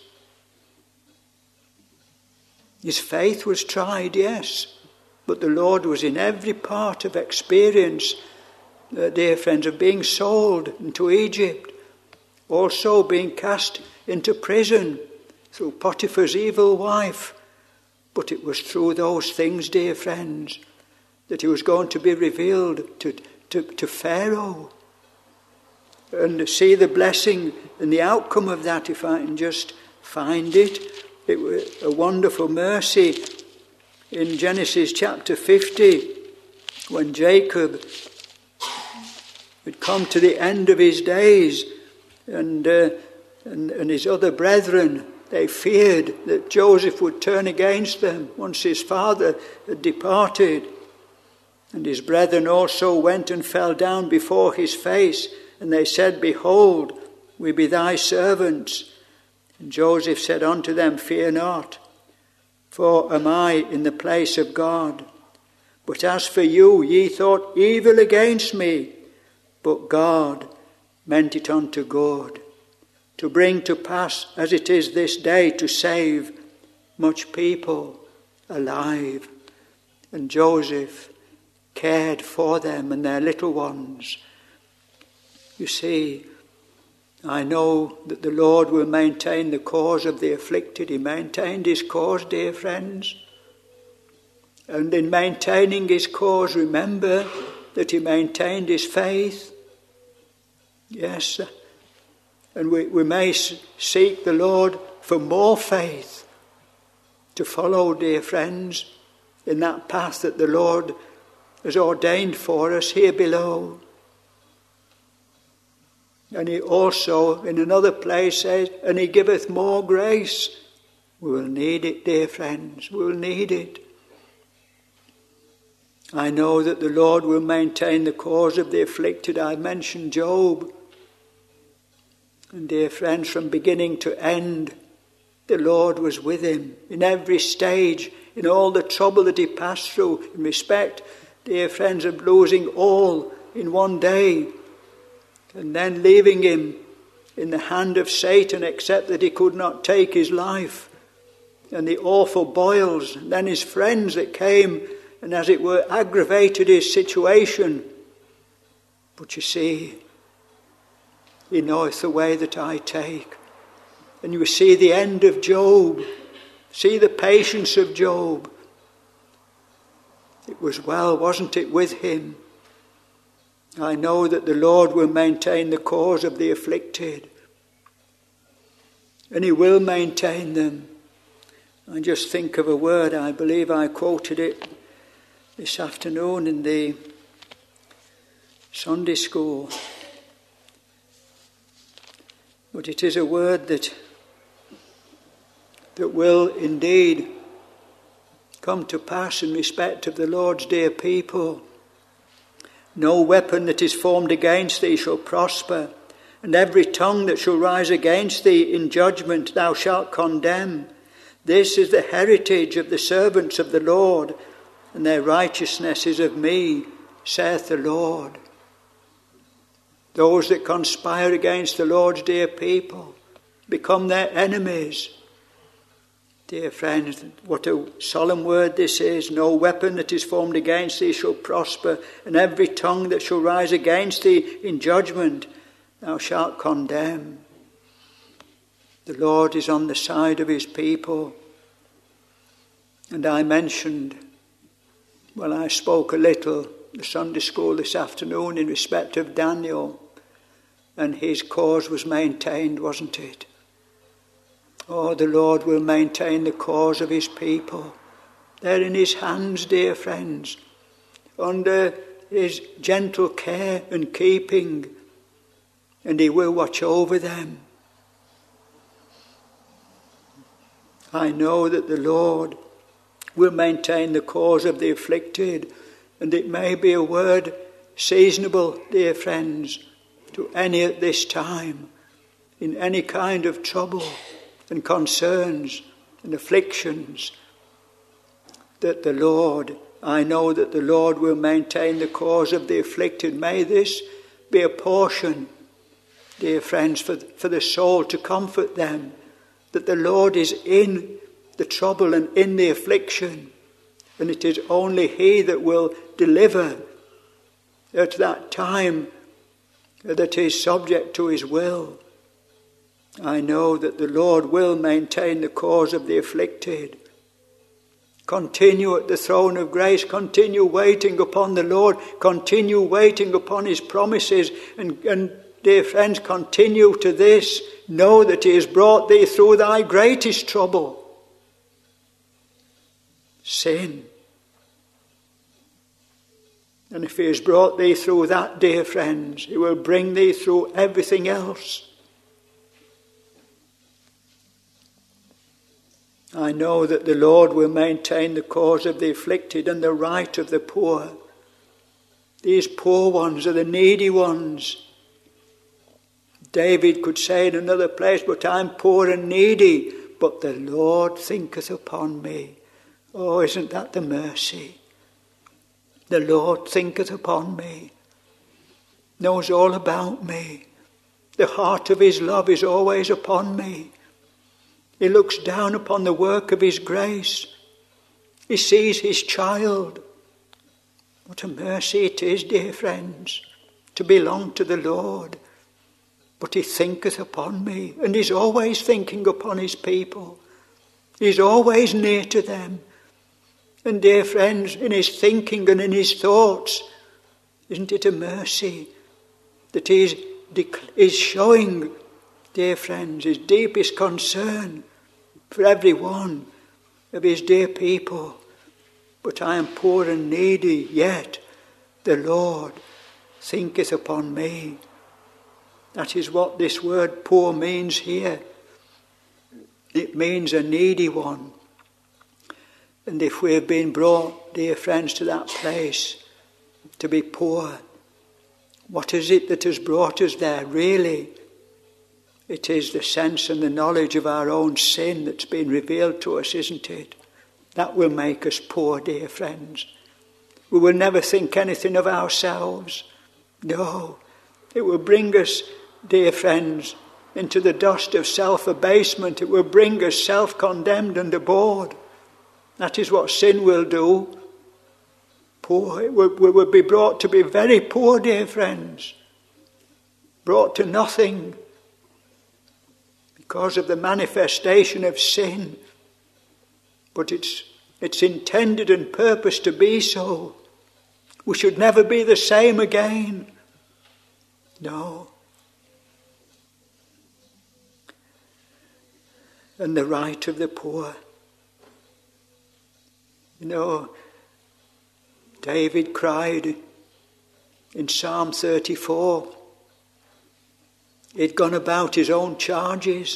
His faith was tried, yes, but the Lord was in every part of experience, uh, dear friends, of being sold into Egypt, also being cast into prison through Potiphar's evil wife. But it was through those things, dear friends, that he was going to be revealed to, to, to Pharaoh. And see the blessing and the outcome of that, if I can just find it. It was a wonderful mercy in Genesis chapter fifty, when Jacob had come to the end of his days, and, uh, and, and his other brethren, they feared that Joseph would turn against them once his father had departed. And his brethren also went and fell down before his face, and they said, Behold, we be thy servants. And Joseph said unto them, Fear not, For am I in the place of God? But as for you, ye thought evil against me, but God meant it unto good, to bring to pass as it is this day, to save much people alive. And Joseph cared for them and their little ones. You see, I know that the Lord will maintain the cause of the afflicted. He maintained his cause, dear friends. And in maintaining his cause, remember that he maintained his faith. Yes, and we, we may seek the Lord for more faith to follow, dear friends, in that path that the Lord has ordained for us here below. And he also, in another place, says, and he giveth more grace. We will need it, dear friends. We will need it. I know that the Lord will maintain the cause of the afflicted. I mentioned Job. And dear friends, from beginning to end, the Lord was with him in every stage, in all the trouble that he passed through, in respect, dear friends, of losing all in one day, and then leaving him in the hand of Satan, except that he could not take his life, and the awful boils, and then his friends that came and, as it were, aggravated his situation. But you see, he knoweth the way that I take. And you see the end of Job. See the patience of Job. It was well, wasn't it, with him? I know that the Lord will maintain the cause of the afflicted. And he will maintain them. I just think of a word, I believe I quoted it this afternoon in the Sunday school. But it is a word that, that will indeed come to pass in respect of the Lord's dear people. No weapon that is formed against thee shall prosper, and every tongue that shall rise against thee in judgment thou shalt condemn. This is the heritage of the servants of the Lord, and their righteousness is of me, saith the Lord. Those that conspire against the Lord's dear people become their enemies. Dear friends, what a solemn word this is. No weapon that is formed against thee shall prosper, and every tongue that shall rise against thee in judgment thou shalt condemn. The Lord is on the side of his people. And I mentioned, well, I spoke a little the Sunday school this afternoon in respect of Daniel, and his cause was maintained, wasn't it? Oh, the Lord will maintain the cause of his people. They're in his hands, dear friends, under his gentle care and keeping, and he will watch over them. I know that the Lord will maintain the cause of the afflicted, and it may be a word seasonable, dear friends, to any at this time, in any kind of trouble and concerns and afflictions, that the Lord, I know that the Lord will maintain the cause of the afflicted. May this be a portion, dear friends, for, for the soul to comfort them, that the Lord is in the trouble and in the affliction, and it is only he that will deliver at that time that is subject to his will. I know that the Lord will maintain the cause of the afflicted. Continue at the throne of grace. Continue waiting upon the Lord. Continue waiting upon his promises. And, and dear friends, continue to this. Know that he has brought thee through thy greatest trouble, sin. And if he has brought thee through that, dear friends, he will bring thee through everything else. I know that the Lord will maintain the cause of the afflicted and the right of the poor. These poor ones are the needy ones. David could say in another place, but I'm poor and needy, but the Lord thinketh upon me. Oh, isn't that the mercy? The Lord thinketh upon me, knows all about me. The heart of his love is always upon me. He looks down upon the work of his grace. He sees his child. What a mercy it is, dear friends, to belong to the Lord. But he thinketh upon me, and he's always thinking upon his people. He's always near to them. And dear friends, in his thinking and in his thoughts, isn't it a mercy that he is, is showing, dear friends, his deepest concern for every one of his dear people. But I am poor and needy, yet the Lord thinketh upon me. That is what this word poor means here. It means a needy one. And if we have been brought, dear friends, to that place, to be poor, what is it that has brought us there, really? It is the sense and the knowledge of our own sin that's been revealed to us, isn't it? That will make us poor, dear friends. We will never think anything of ourselves. No, it will bring us, dear friends, into the dust of self-abasement. It will bring us self-condemned and abhorred. That is what sin will do. Poor, it will, we will be brought to be very poor, dear friends. Brought to nothing because of the manifestation of sin. But it's, it's intended and purposed to be so. We should never be the same again. No. And the right of the poor. You know, David cried in Psalm thirty-four. He'd gone about his own charges.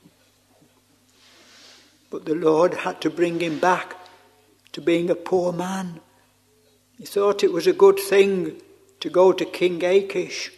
But the Lord had to bring him back to being a poor man. He thought it was a good thing to go to King Achish.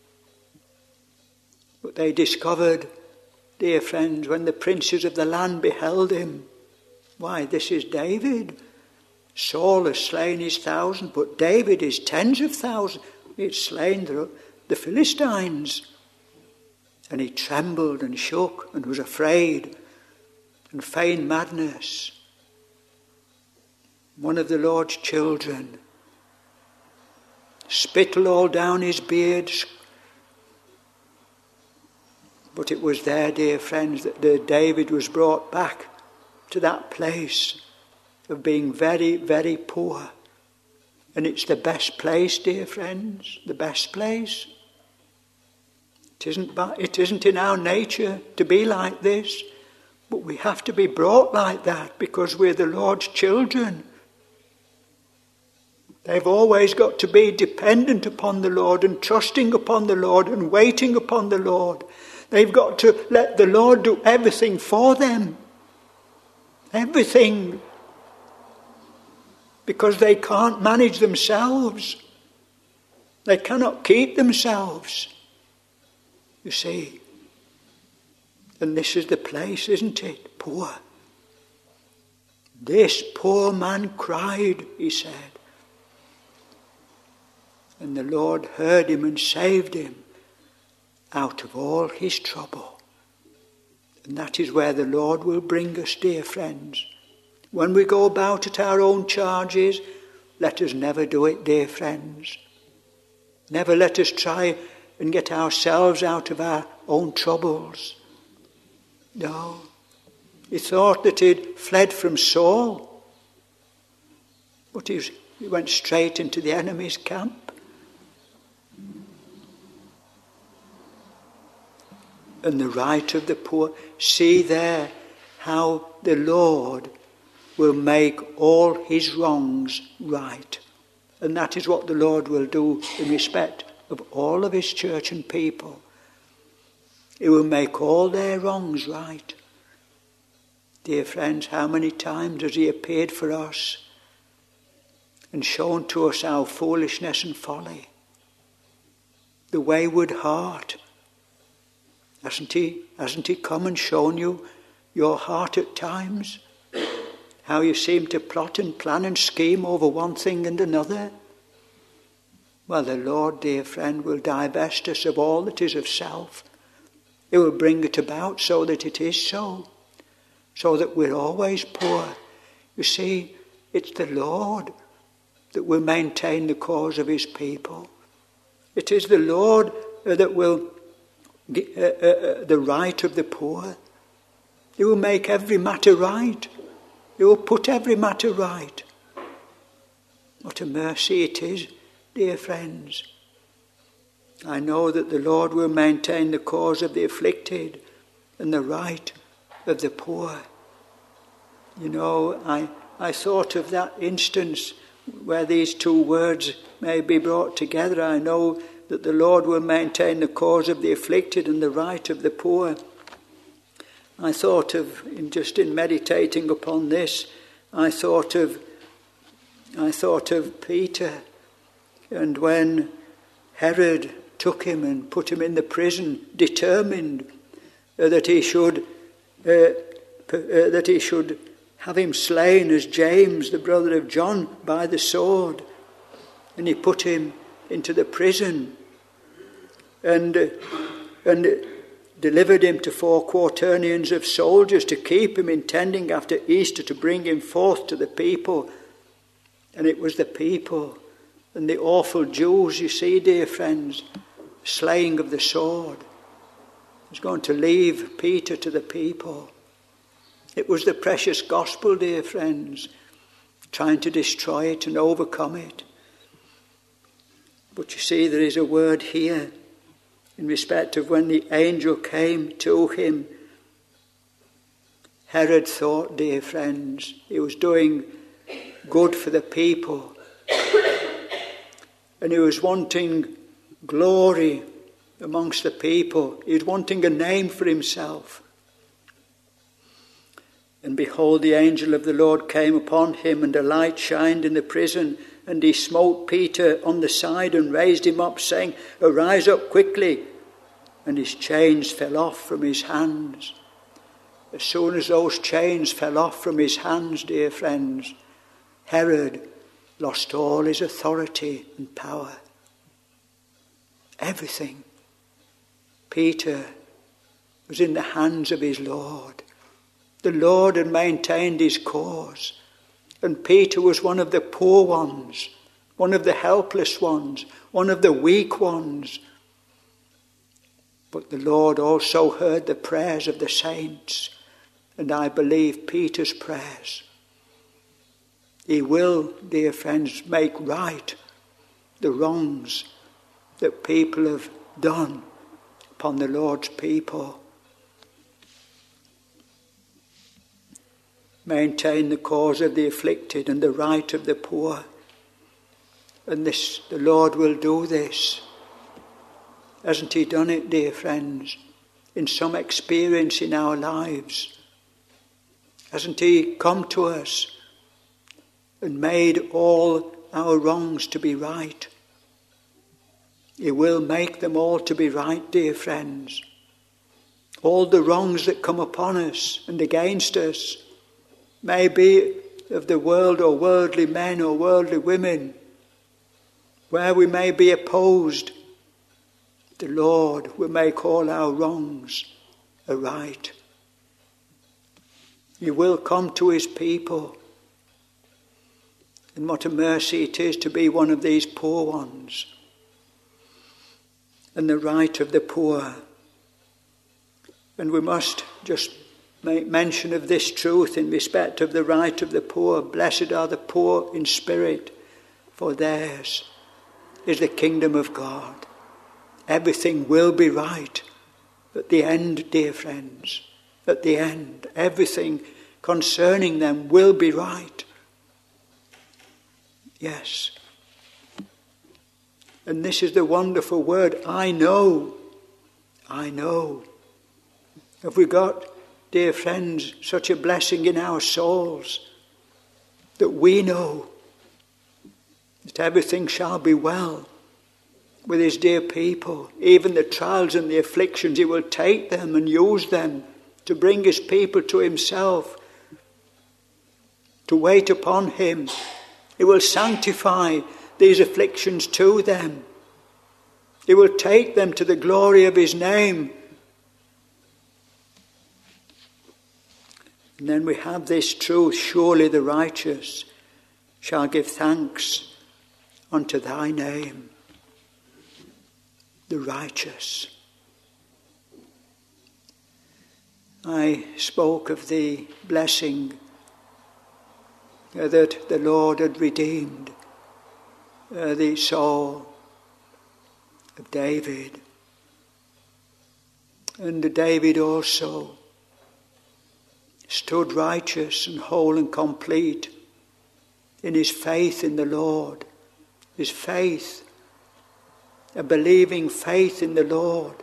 But they discovered, dear friends, when the princes of the land beheld him, why, this is David. Saul has slain his thousand, but David is tens of thousands. He had slain the, the Philistines. And he trembled and shook and was afraid and feigned madness. One of the Lord's children, spittle all down his beard. But it was there, dear friends, that the David was brought back to that place of being very, very poor. And it's the best place, dear friends, the best place. It isn't, it isn't in our nature to be like this, but we have to be brought like that because we're the Lord's children. They've always got to be dependent upon the Lord and trusting upon the Lord and waiting upon the Lord. They've got to let the Lord do everything for them. Everything. Because they can't manage themselves. They cannot keep themselves. You see. And this is the place, isn't it? Poor. This poor man cried, he said. And the Lord heard him and saved him out of all his trouble. And that is where the Lord will bring us, dear friends. When we go about at our own charges, let us never do it, dear friends. Never let us try and get ourselves out of our own troubles. No. He thought that he'd fled from Saul, but he, was, he went straight into the enemy's camp. And the right of the poor. See there how the Lord will make all his wrongs right. And that is what the Lord will do in respect of all of his church and people. He will make all their wrongs right. Dear friends, how many times has he appeared for us and shown to us our foolishness and folly? The wayward heart. Hasn't he, hasn't he come and shown you your heart at times? how you seem to plot and plan and scheme over one thing and another. Well, the Lord, dear friend, will divest us of all that is of self. He will bring it about so that it is so, so that we're always poor. You see, it's the Lord that will maintain the cause of his people. It is the Lord that will uh, uh, the right of the poor. He will make every matter right. He will put every matter right. What a mercy it is, dear friends. I know that the Lord will maintain the cause of the afflicted and the right of the poor. You know, I, I thought of that instance where these two words may be brought together. I know that the Lord will maintain the cause of the afflicted and the right of the poor. I thought of, in just in meditating upon this, I thought of, I thought of Peter, and when Herod took him and put him in the prison, determined uh, that he should uh, p- uh, that he should have him slain as James, the brother of John, by the sword, and he put him into the prison, and uh, and delivered him to four quaternions of soldiers to keep him, intending after Easter to bring him forth to the people. And it was the people and the awful Jews, you see, dear friends, slaying of the sword was going to leave Peter to the people. It was the precious gospel, dear friends, trying to destroy it and overcome it. But you see, there is a word here in respect of when the angel came to him. Herod thought, dear friends, he was doing good for the people, and he was wanting glory amongst the people. He was wanting a name for himself. And behold, the angel of the Lord came upon him, and a light shined in the prison, and he smote Peter on the side and raised him up, saying, "Arise up quickly." And his chains fell off from his hands. As soon as those chains fell off from his hands, dear friends, Herod lost all his authority and power. Everything. Peter was in the hands of his Lord. The Lord had maintained his cause. And Peter was one of the poor ones, one of the helpless ones, one of the weak ones. But the Lord also heard the prayers of the saints, and I believe Peter's prayers. He will, dear friends, make right the wrongs that people have done upon the Lord's people. Maintain the cause of the afflicted and the right of the poor. And this, the Lord will do this. Hasn't he done it, dear friends, in some experience in our lives? Hasn't he come to us and made all our wrongs to be right? He will make them all to be right, dear friends. All the wrongs that come upon us and against us, may be of the world or worldly men or worldly women, where we may be opposed, the Lord will make all our wrongs aright. He will come to his people. And what a mercy it is to be one of these poor ones. And the right of the poor. And we must just make mention of this truth in respect of the right of the poor. Blessed are the poor in spirit, for theirs is the kingdom of God. Everything will be right at the end, dear friends. At the end, everything concerning them will be right. Yes. And this is the wonderful word, I know. I know. Have we got, dear friends, such a blessing in our souls that we know that everything shall be well with his dear people. Even the trials and the afflictions, he will take them and use them to bring his people to himself, to wait upon him. He will sanctify these afflictions to them. He will take them to the glory of his name. And then we have this truth: surely the righteous shall give thanks unto thy name. The righteous. I spoke of the blessing uh, that the Lord had redeemed uh, the soul of David. And David also stood righteous and whole and complete in his faith in the Lord. His faith, a believing faith in the Lord.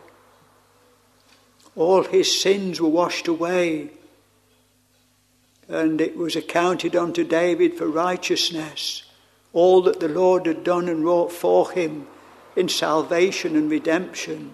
All his sins were washed away, and it was accounted unto David for righteousness. All that the Lord had done and wrought for him in salvation and redemption.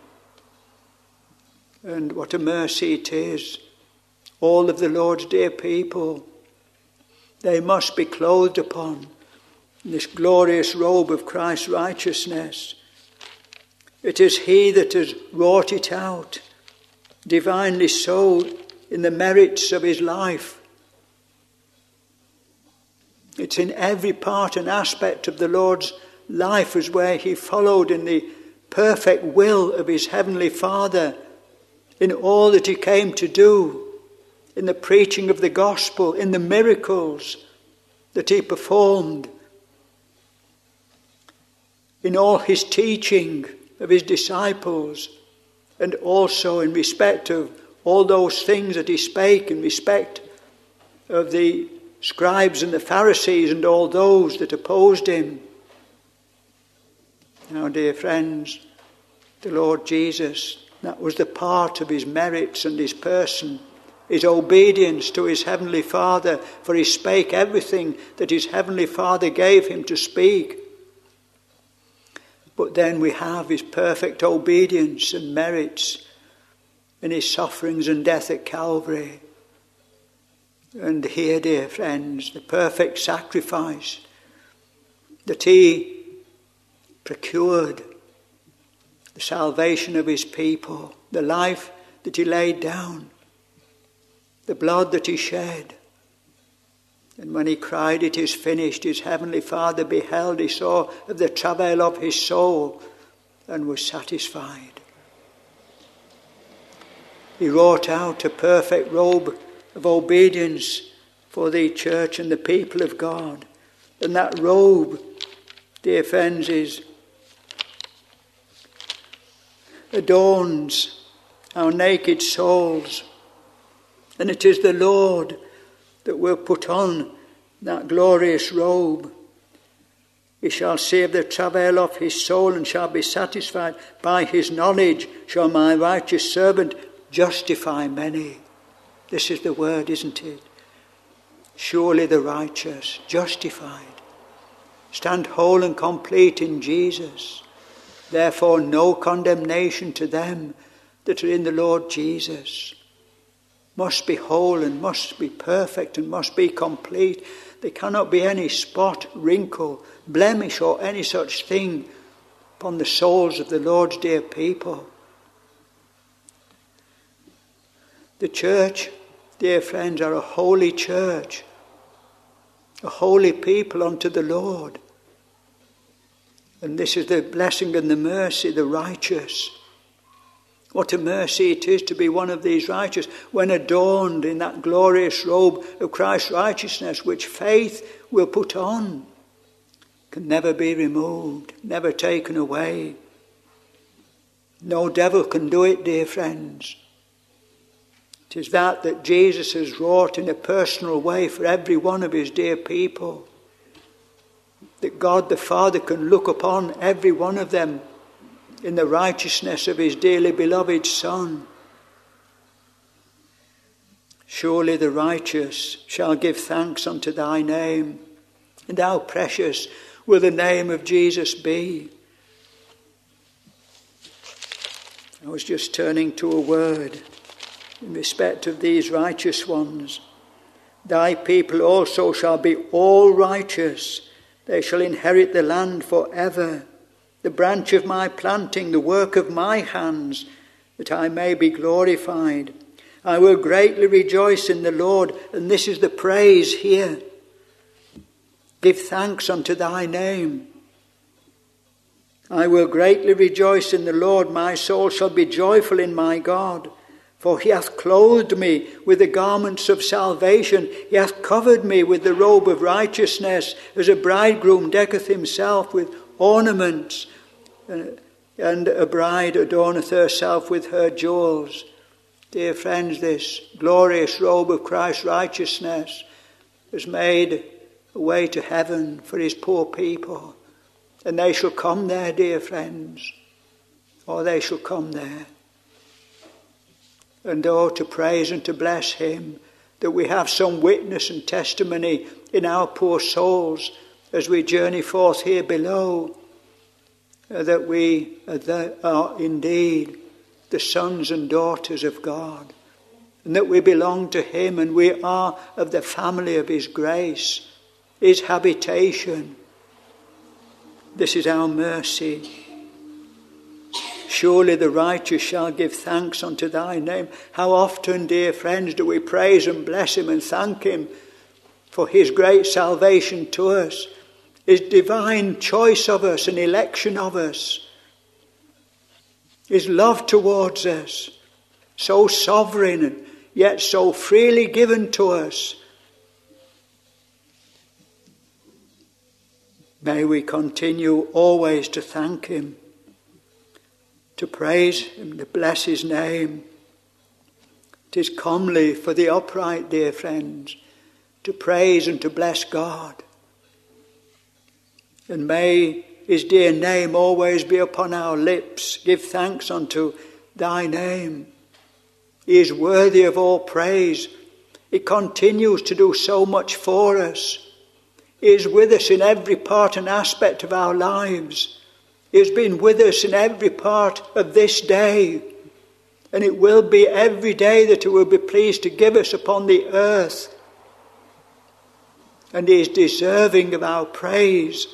And what a mercy it is. All of the Lord's dear people, they must be clothed upon in this glorious robe of Christ's righteousness. It is he that has wrought it out, divinely so, in the merits of his life. It's in every part and aspect of the Lord's life as where he followed in the perfect will of his heavenly Father, in all that he came to do, in the preaching of the gospel, in the miracles that he performed, in all his teaching of his disciples, and also in respect of all those things that he spake in respect of the scribes and the Pharisees and all those that opposed him. Now, dear friends, the Lord Jesus, that was the part of his merits and his person, his obedience to his heavenly Father, for he spake everything that his heavenly Father gave him to speak. But then we have his perfect obedience and merits in his sufferings and death at Calvary. And here, dear friends, the perfect sacrifice that he procured, the salvation of his people, the life that he laid down, the blood that he shed. And when he cried, "It is finished," his heavenly Father beheld, he saw of the travail of his soul and was satisfied. He wrought out a perfect robe of obedience for the church and the people of God. And that robe, dear friends, is adorns our naked souls. And it is the Lord that will put on that glorious robe. He shall save the travail of his soul and shall be satisfied. By his knowledge shall my righteous servant justify many. This is the word, isn't it? Surely the righteous, justified, stand whole and complete in Jesus. Therefore no condemnation to them that are in the Lord Jesus. Must be whole and must be perfect and must be complete. There cannot be any spot, wrinkle, blemish or any such thing upon the souls of the Lord's dear people. The church, dear friends, are a holy church, a holy people unto the Lord. And this is the blessing and the mercy, the righteous. What a mercy it is to be one of these righteous when adorned in that glorious robe of Christ's righteousness, which faith will put on. Can never be removed, never taken away. No devil can do it, dear friends. It is that that Jesus has wrought in a personal way for every one of his dear people. That God the Father can look upon every one of them in the righteousness of his dearly beloved Son. Surely the righteous shall give thanks unto thy name. And how precious will the name of Jesus be. I was just turning to a word in respect of these righteous ones. Thy people also shall be all righteous. They shall inherit the land for ever. The branch of my planting, the work of my hands, that I may be glorified. I will greatly rejoice in the Lord. And this is the praise here. Give thanks unto thy name. I will greatly rejoice in the Lord. My soul shall be joyful in my God. For he hath clothed me with the garments of salvation. He hath covered me with the robe of righteousness, as a bridegroom decketh himself with ornaments, and a bride adorneth herself with her jewels. Dear friends, this glorious robe of Christ's righteousness has made a way to heaven for his poor people. And they shall come there, dear friends. Or they shall come there. And oh, to praise and to bless him, that we have some witness and testimony in our poor souls as we journey forth here below, that we are indeed the sons and daughters of God, and that we belong to him, and we are of the family of his grace, his habitation. This is our mercy. Surely the righteous shall give thanks unto thy name. How often, dear friends, do we praise and bless him and thank him for his great salvation to us, his divine choice of us and election of us, his love towards us, so sovereign and yet so freely given to us. May we continue always to thank him, to praise him, to bless his name. It is comely for the upright, dear friends, to praise and to bless God. And may his dear name always be upon our lips. Give thanks unto thy name. He is worthy of all praise. He continues to do so much for us. He is with us in every part and aspect of our lives. He has been with us in every part of this day. And it will be every day that he will be pleased to give us upon the earth. And he is deserving of our praise.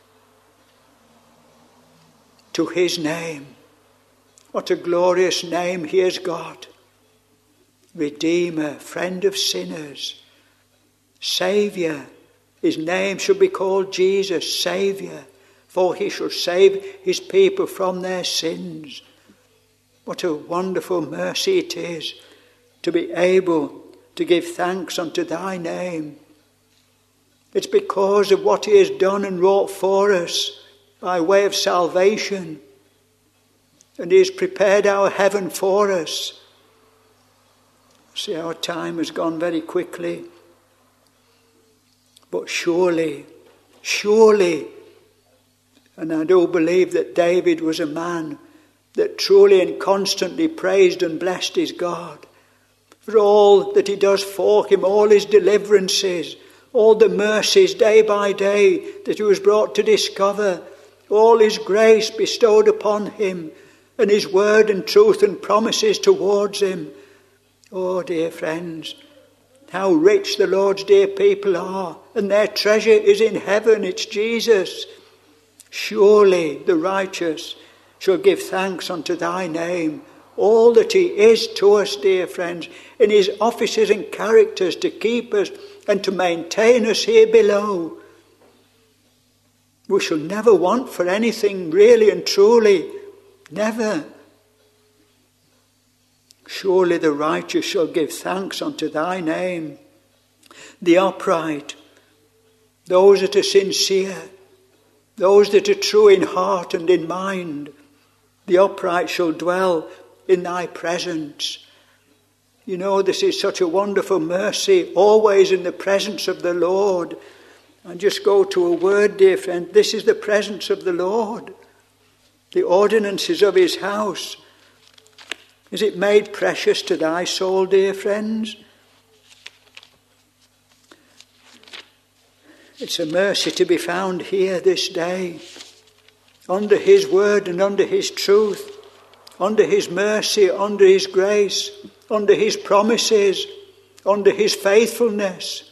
To his name. What a glorious name he has got. Redeemer, friend of sinners, Saviour. His name should be called Jesus, Saviour, for he shall save his people from their sins. What a wonderful mercy it is to be able to give thanks unto thy name. It's because of what he has done and wrought for us by way of salvation. And he has prepared our heaven for us. See, our time has gone very quickly. But surely, surely, and I do believe that David was a man that truly and constantly praised and blessed his God for all that he does for him, all his deliverances, all the mercies day by day that he was brought to discover, all his grace bestowed upon him, and his word and truth and promises towards him. Oh, dear friends, how rich the Lord's dear people are, and their treasure is in heaven. It's Jesus. Surely the righteous shall give thanks unto thy name. All that he is to us, dear friends, in his offices and characters to keep us and to maintain us here below. We shall never want for anything, really and truly. Never. Surely the righteous shall give thanks unto thy name. The upright, those that are sincere, those that are true in heart and in mind, the upright shall dwell in thy presence. You know, this is such a wonderful mercy, always in the presence of the Lord. And just go to a word, dear friend. This is the presence of the Lord. The ordinances of his house. Is it made precious to thy soul, dear friends? It's a mercy to be found here this day, under his word and under his truth, under his mercy, under his grace, under his promises, under his faithfulness.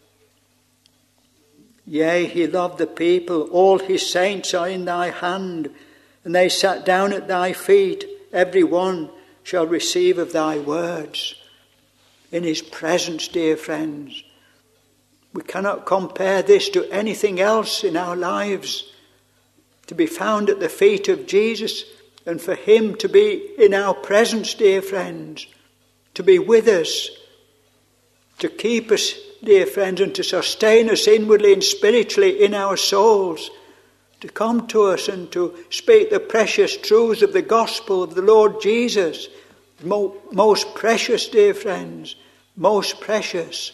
Yea, he loved the people. All his saints are in thy hand, and they sat down at thy feet. Every one shall receive of thy words. In his presence, dear friends. We cannot compare this to anything else in our lives. To be found at the feet of Jesus and for him to be in our presence, dear friends. To be with us. To keep us, dear friends, and to sustain us inwardly and spiritually in our souls. To come to us and to speak the precious truths of the gospel of the Lord Jesus. Most precious, dear friends, most precious.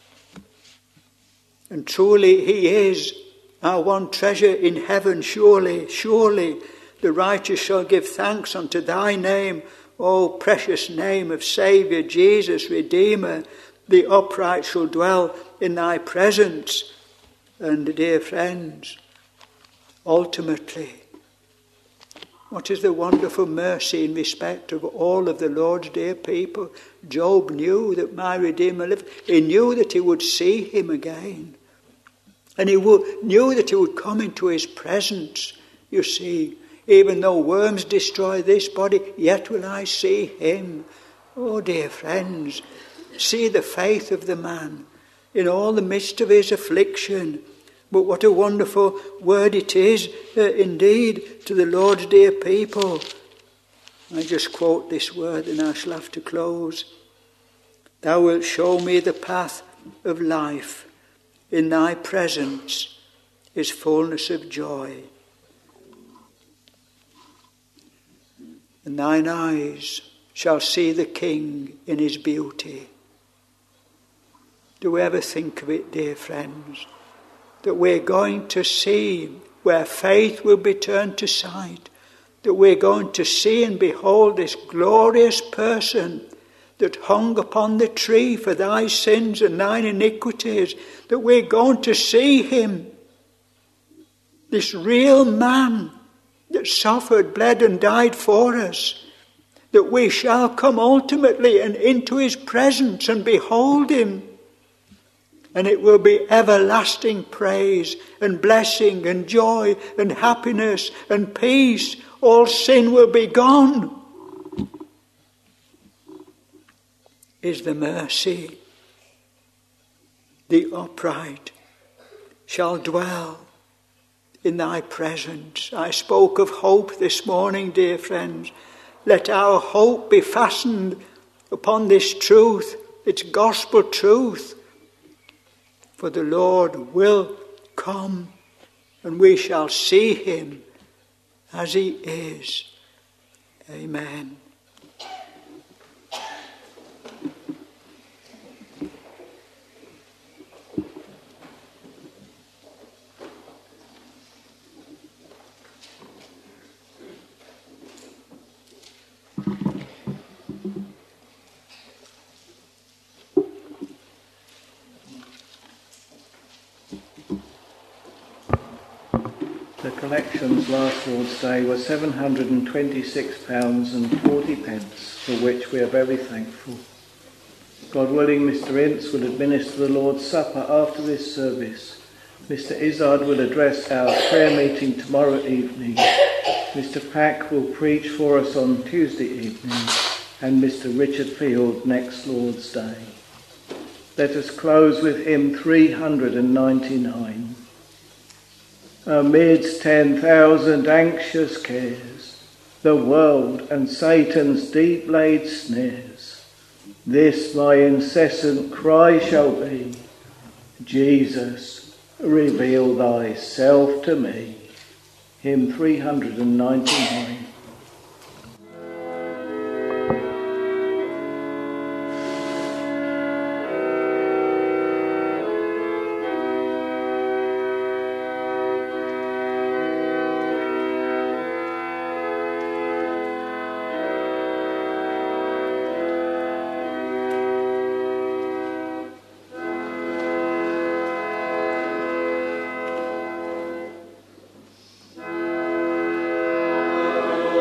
And truly he is our one treasure in heaven. Surely, surely the righteous shall give thanks unto thy name, O precious name of Saviour Jesus, Redeemer. The upright shall dwell in thy presence. And dear friends, ultimately, what is the wonderful mercy in respect of all of the Lord's dear people? Job knew that my Redeemer lived. He knew that he would see him again. And he would, knew that he would come into his presence. You see, even though worms destroy this body, yet will I see him. Oh, dear friends, see the faith of the man in all the midst of his affliction. But what a wonderful word it is, uh, indeed, to the Lord's dear people. I just quote this word and I shall have to close. Thou wilt show me the path of life. In thy presence is fullness of joy. And thine eyes shall see the King in his beauty. Do we ever think of it, dear friends? That we're going to see where faith will be turned to sight. That we're going to see and behold this glorious person that hung upon the tree for thy sins and thine iniquities. That we're going to see him. This real man that suffered, bled and died for us. That we shall come ultimately and into his presence and behold him. And it will be everlasting praise and blessing and joy and happiness and peace. All sin will be gone. Is the mercy. The upright shall dwell in thy presence. I spoke of hope this morning, dear friends. Let our hope be fastened upon this truth, its gospel truth. For the Lord will come and we shall see him as he is. Amen. The collections last Lord's Day were seven hundred twenty-six pounds and forty pence, for which we are very thankful. God willing, Mister Ince will administer the Lord's Supper after this service. Mister Izzard will address our prayer meeting tomorrow evening. Mister Pack will preach for us on Tuesday evening, and Mister Richard Field next Lord's Day. Let us close with hymn three hundred ninety-nine. Amidst ten thousand anxious cares, the world and Satan's deep-laid snares, this my incessant cry shall be, Jesus, reveal thyself to me. Hymn three hundred ninety-nine. Oh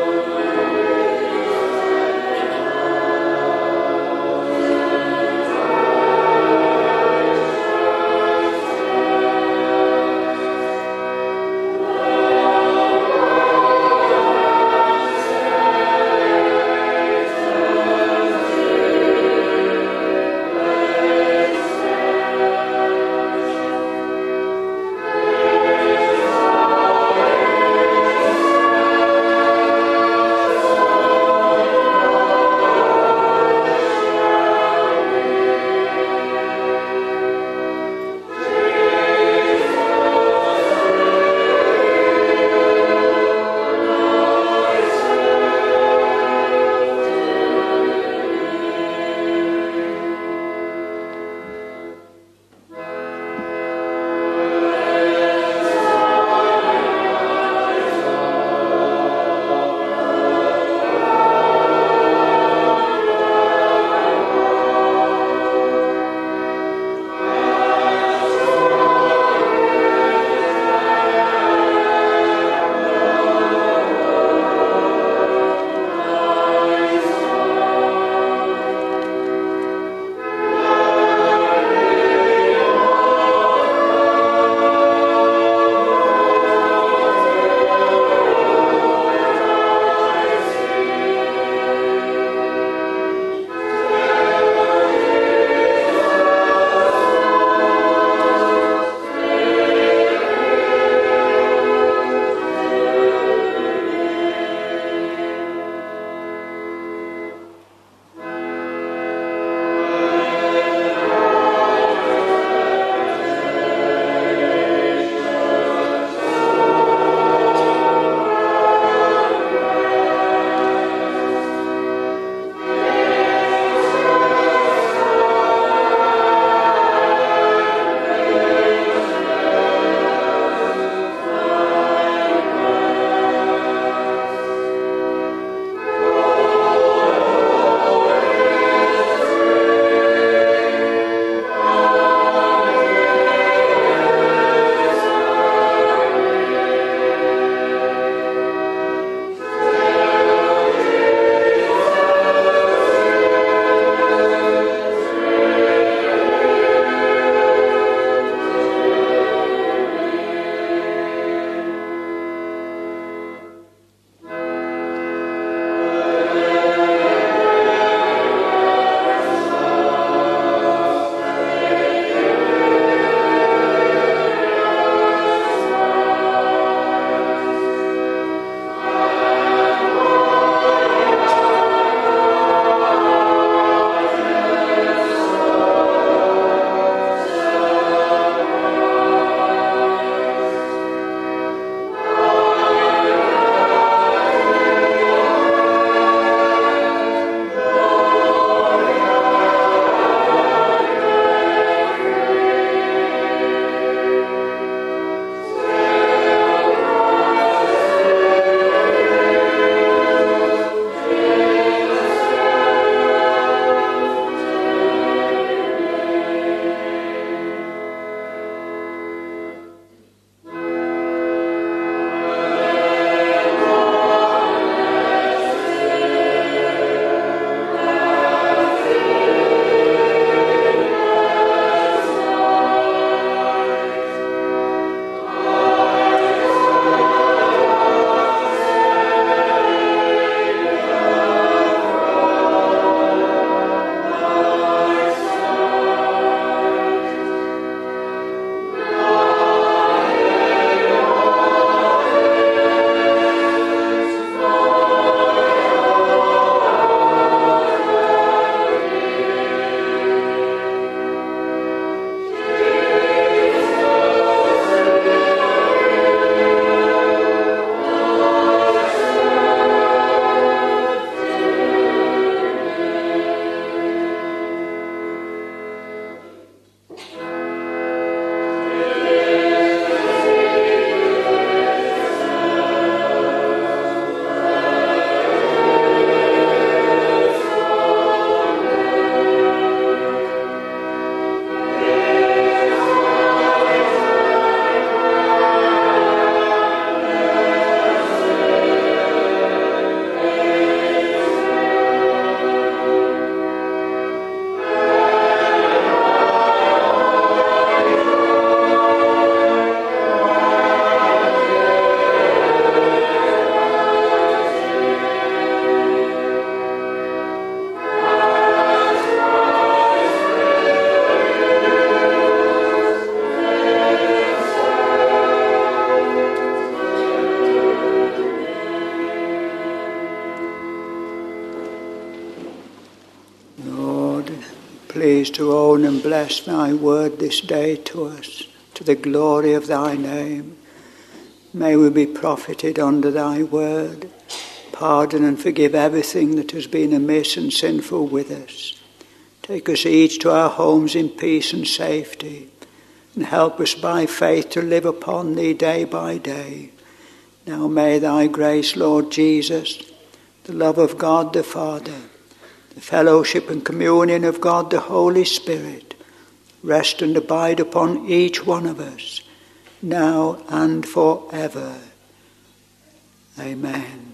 pleased to own and bless thy word this day to us, to the glory of thy name. May we be profited under thy word. Pardon and forgive everything that has been amiss and sinful with us. Take us each to our homes in peace and safety, and help us by faith to live upon thee day by day. Now may thy grace, Lord Jesus, the love of God the Father, the fellowship and communion of God the Holy Spirit, rest and abide upon each one of us, now and forever. Amen.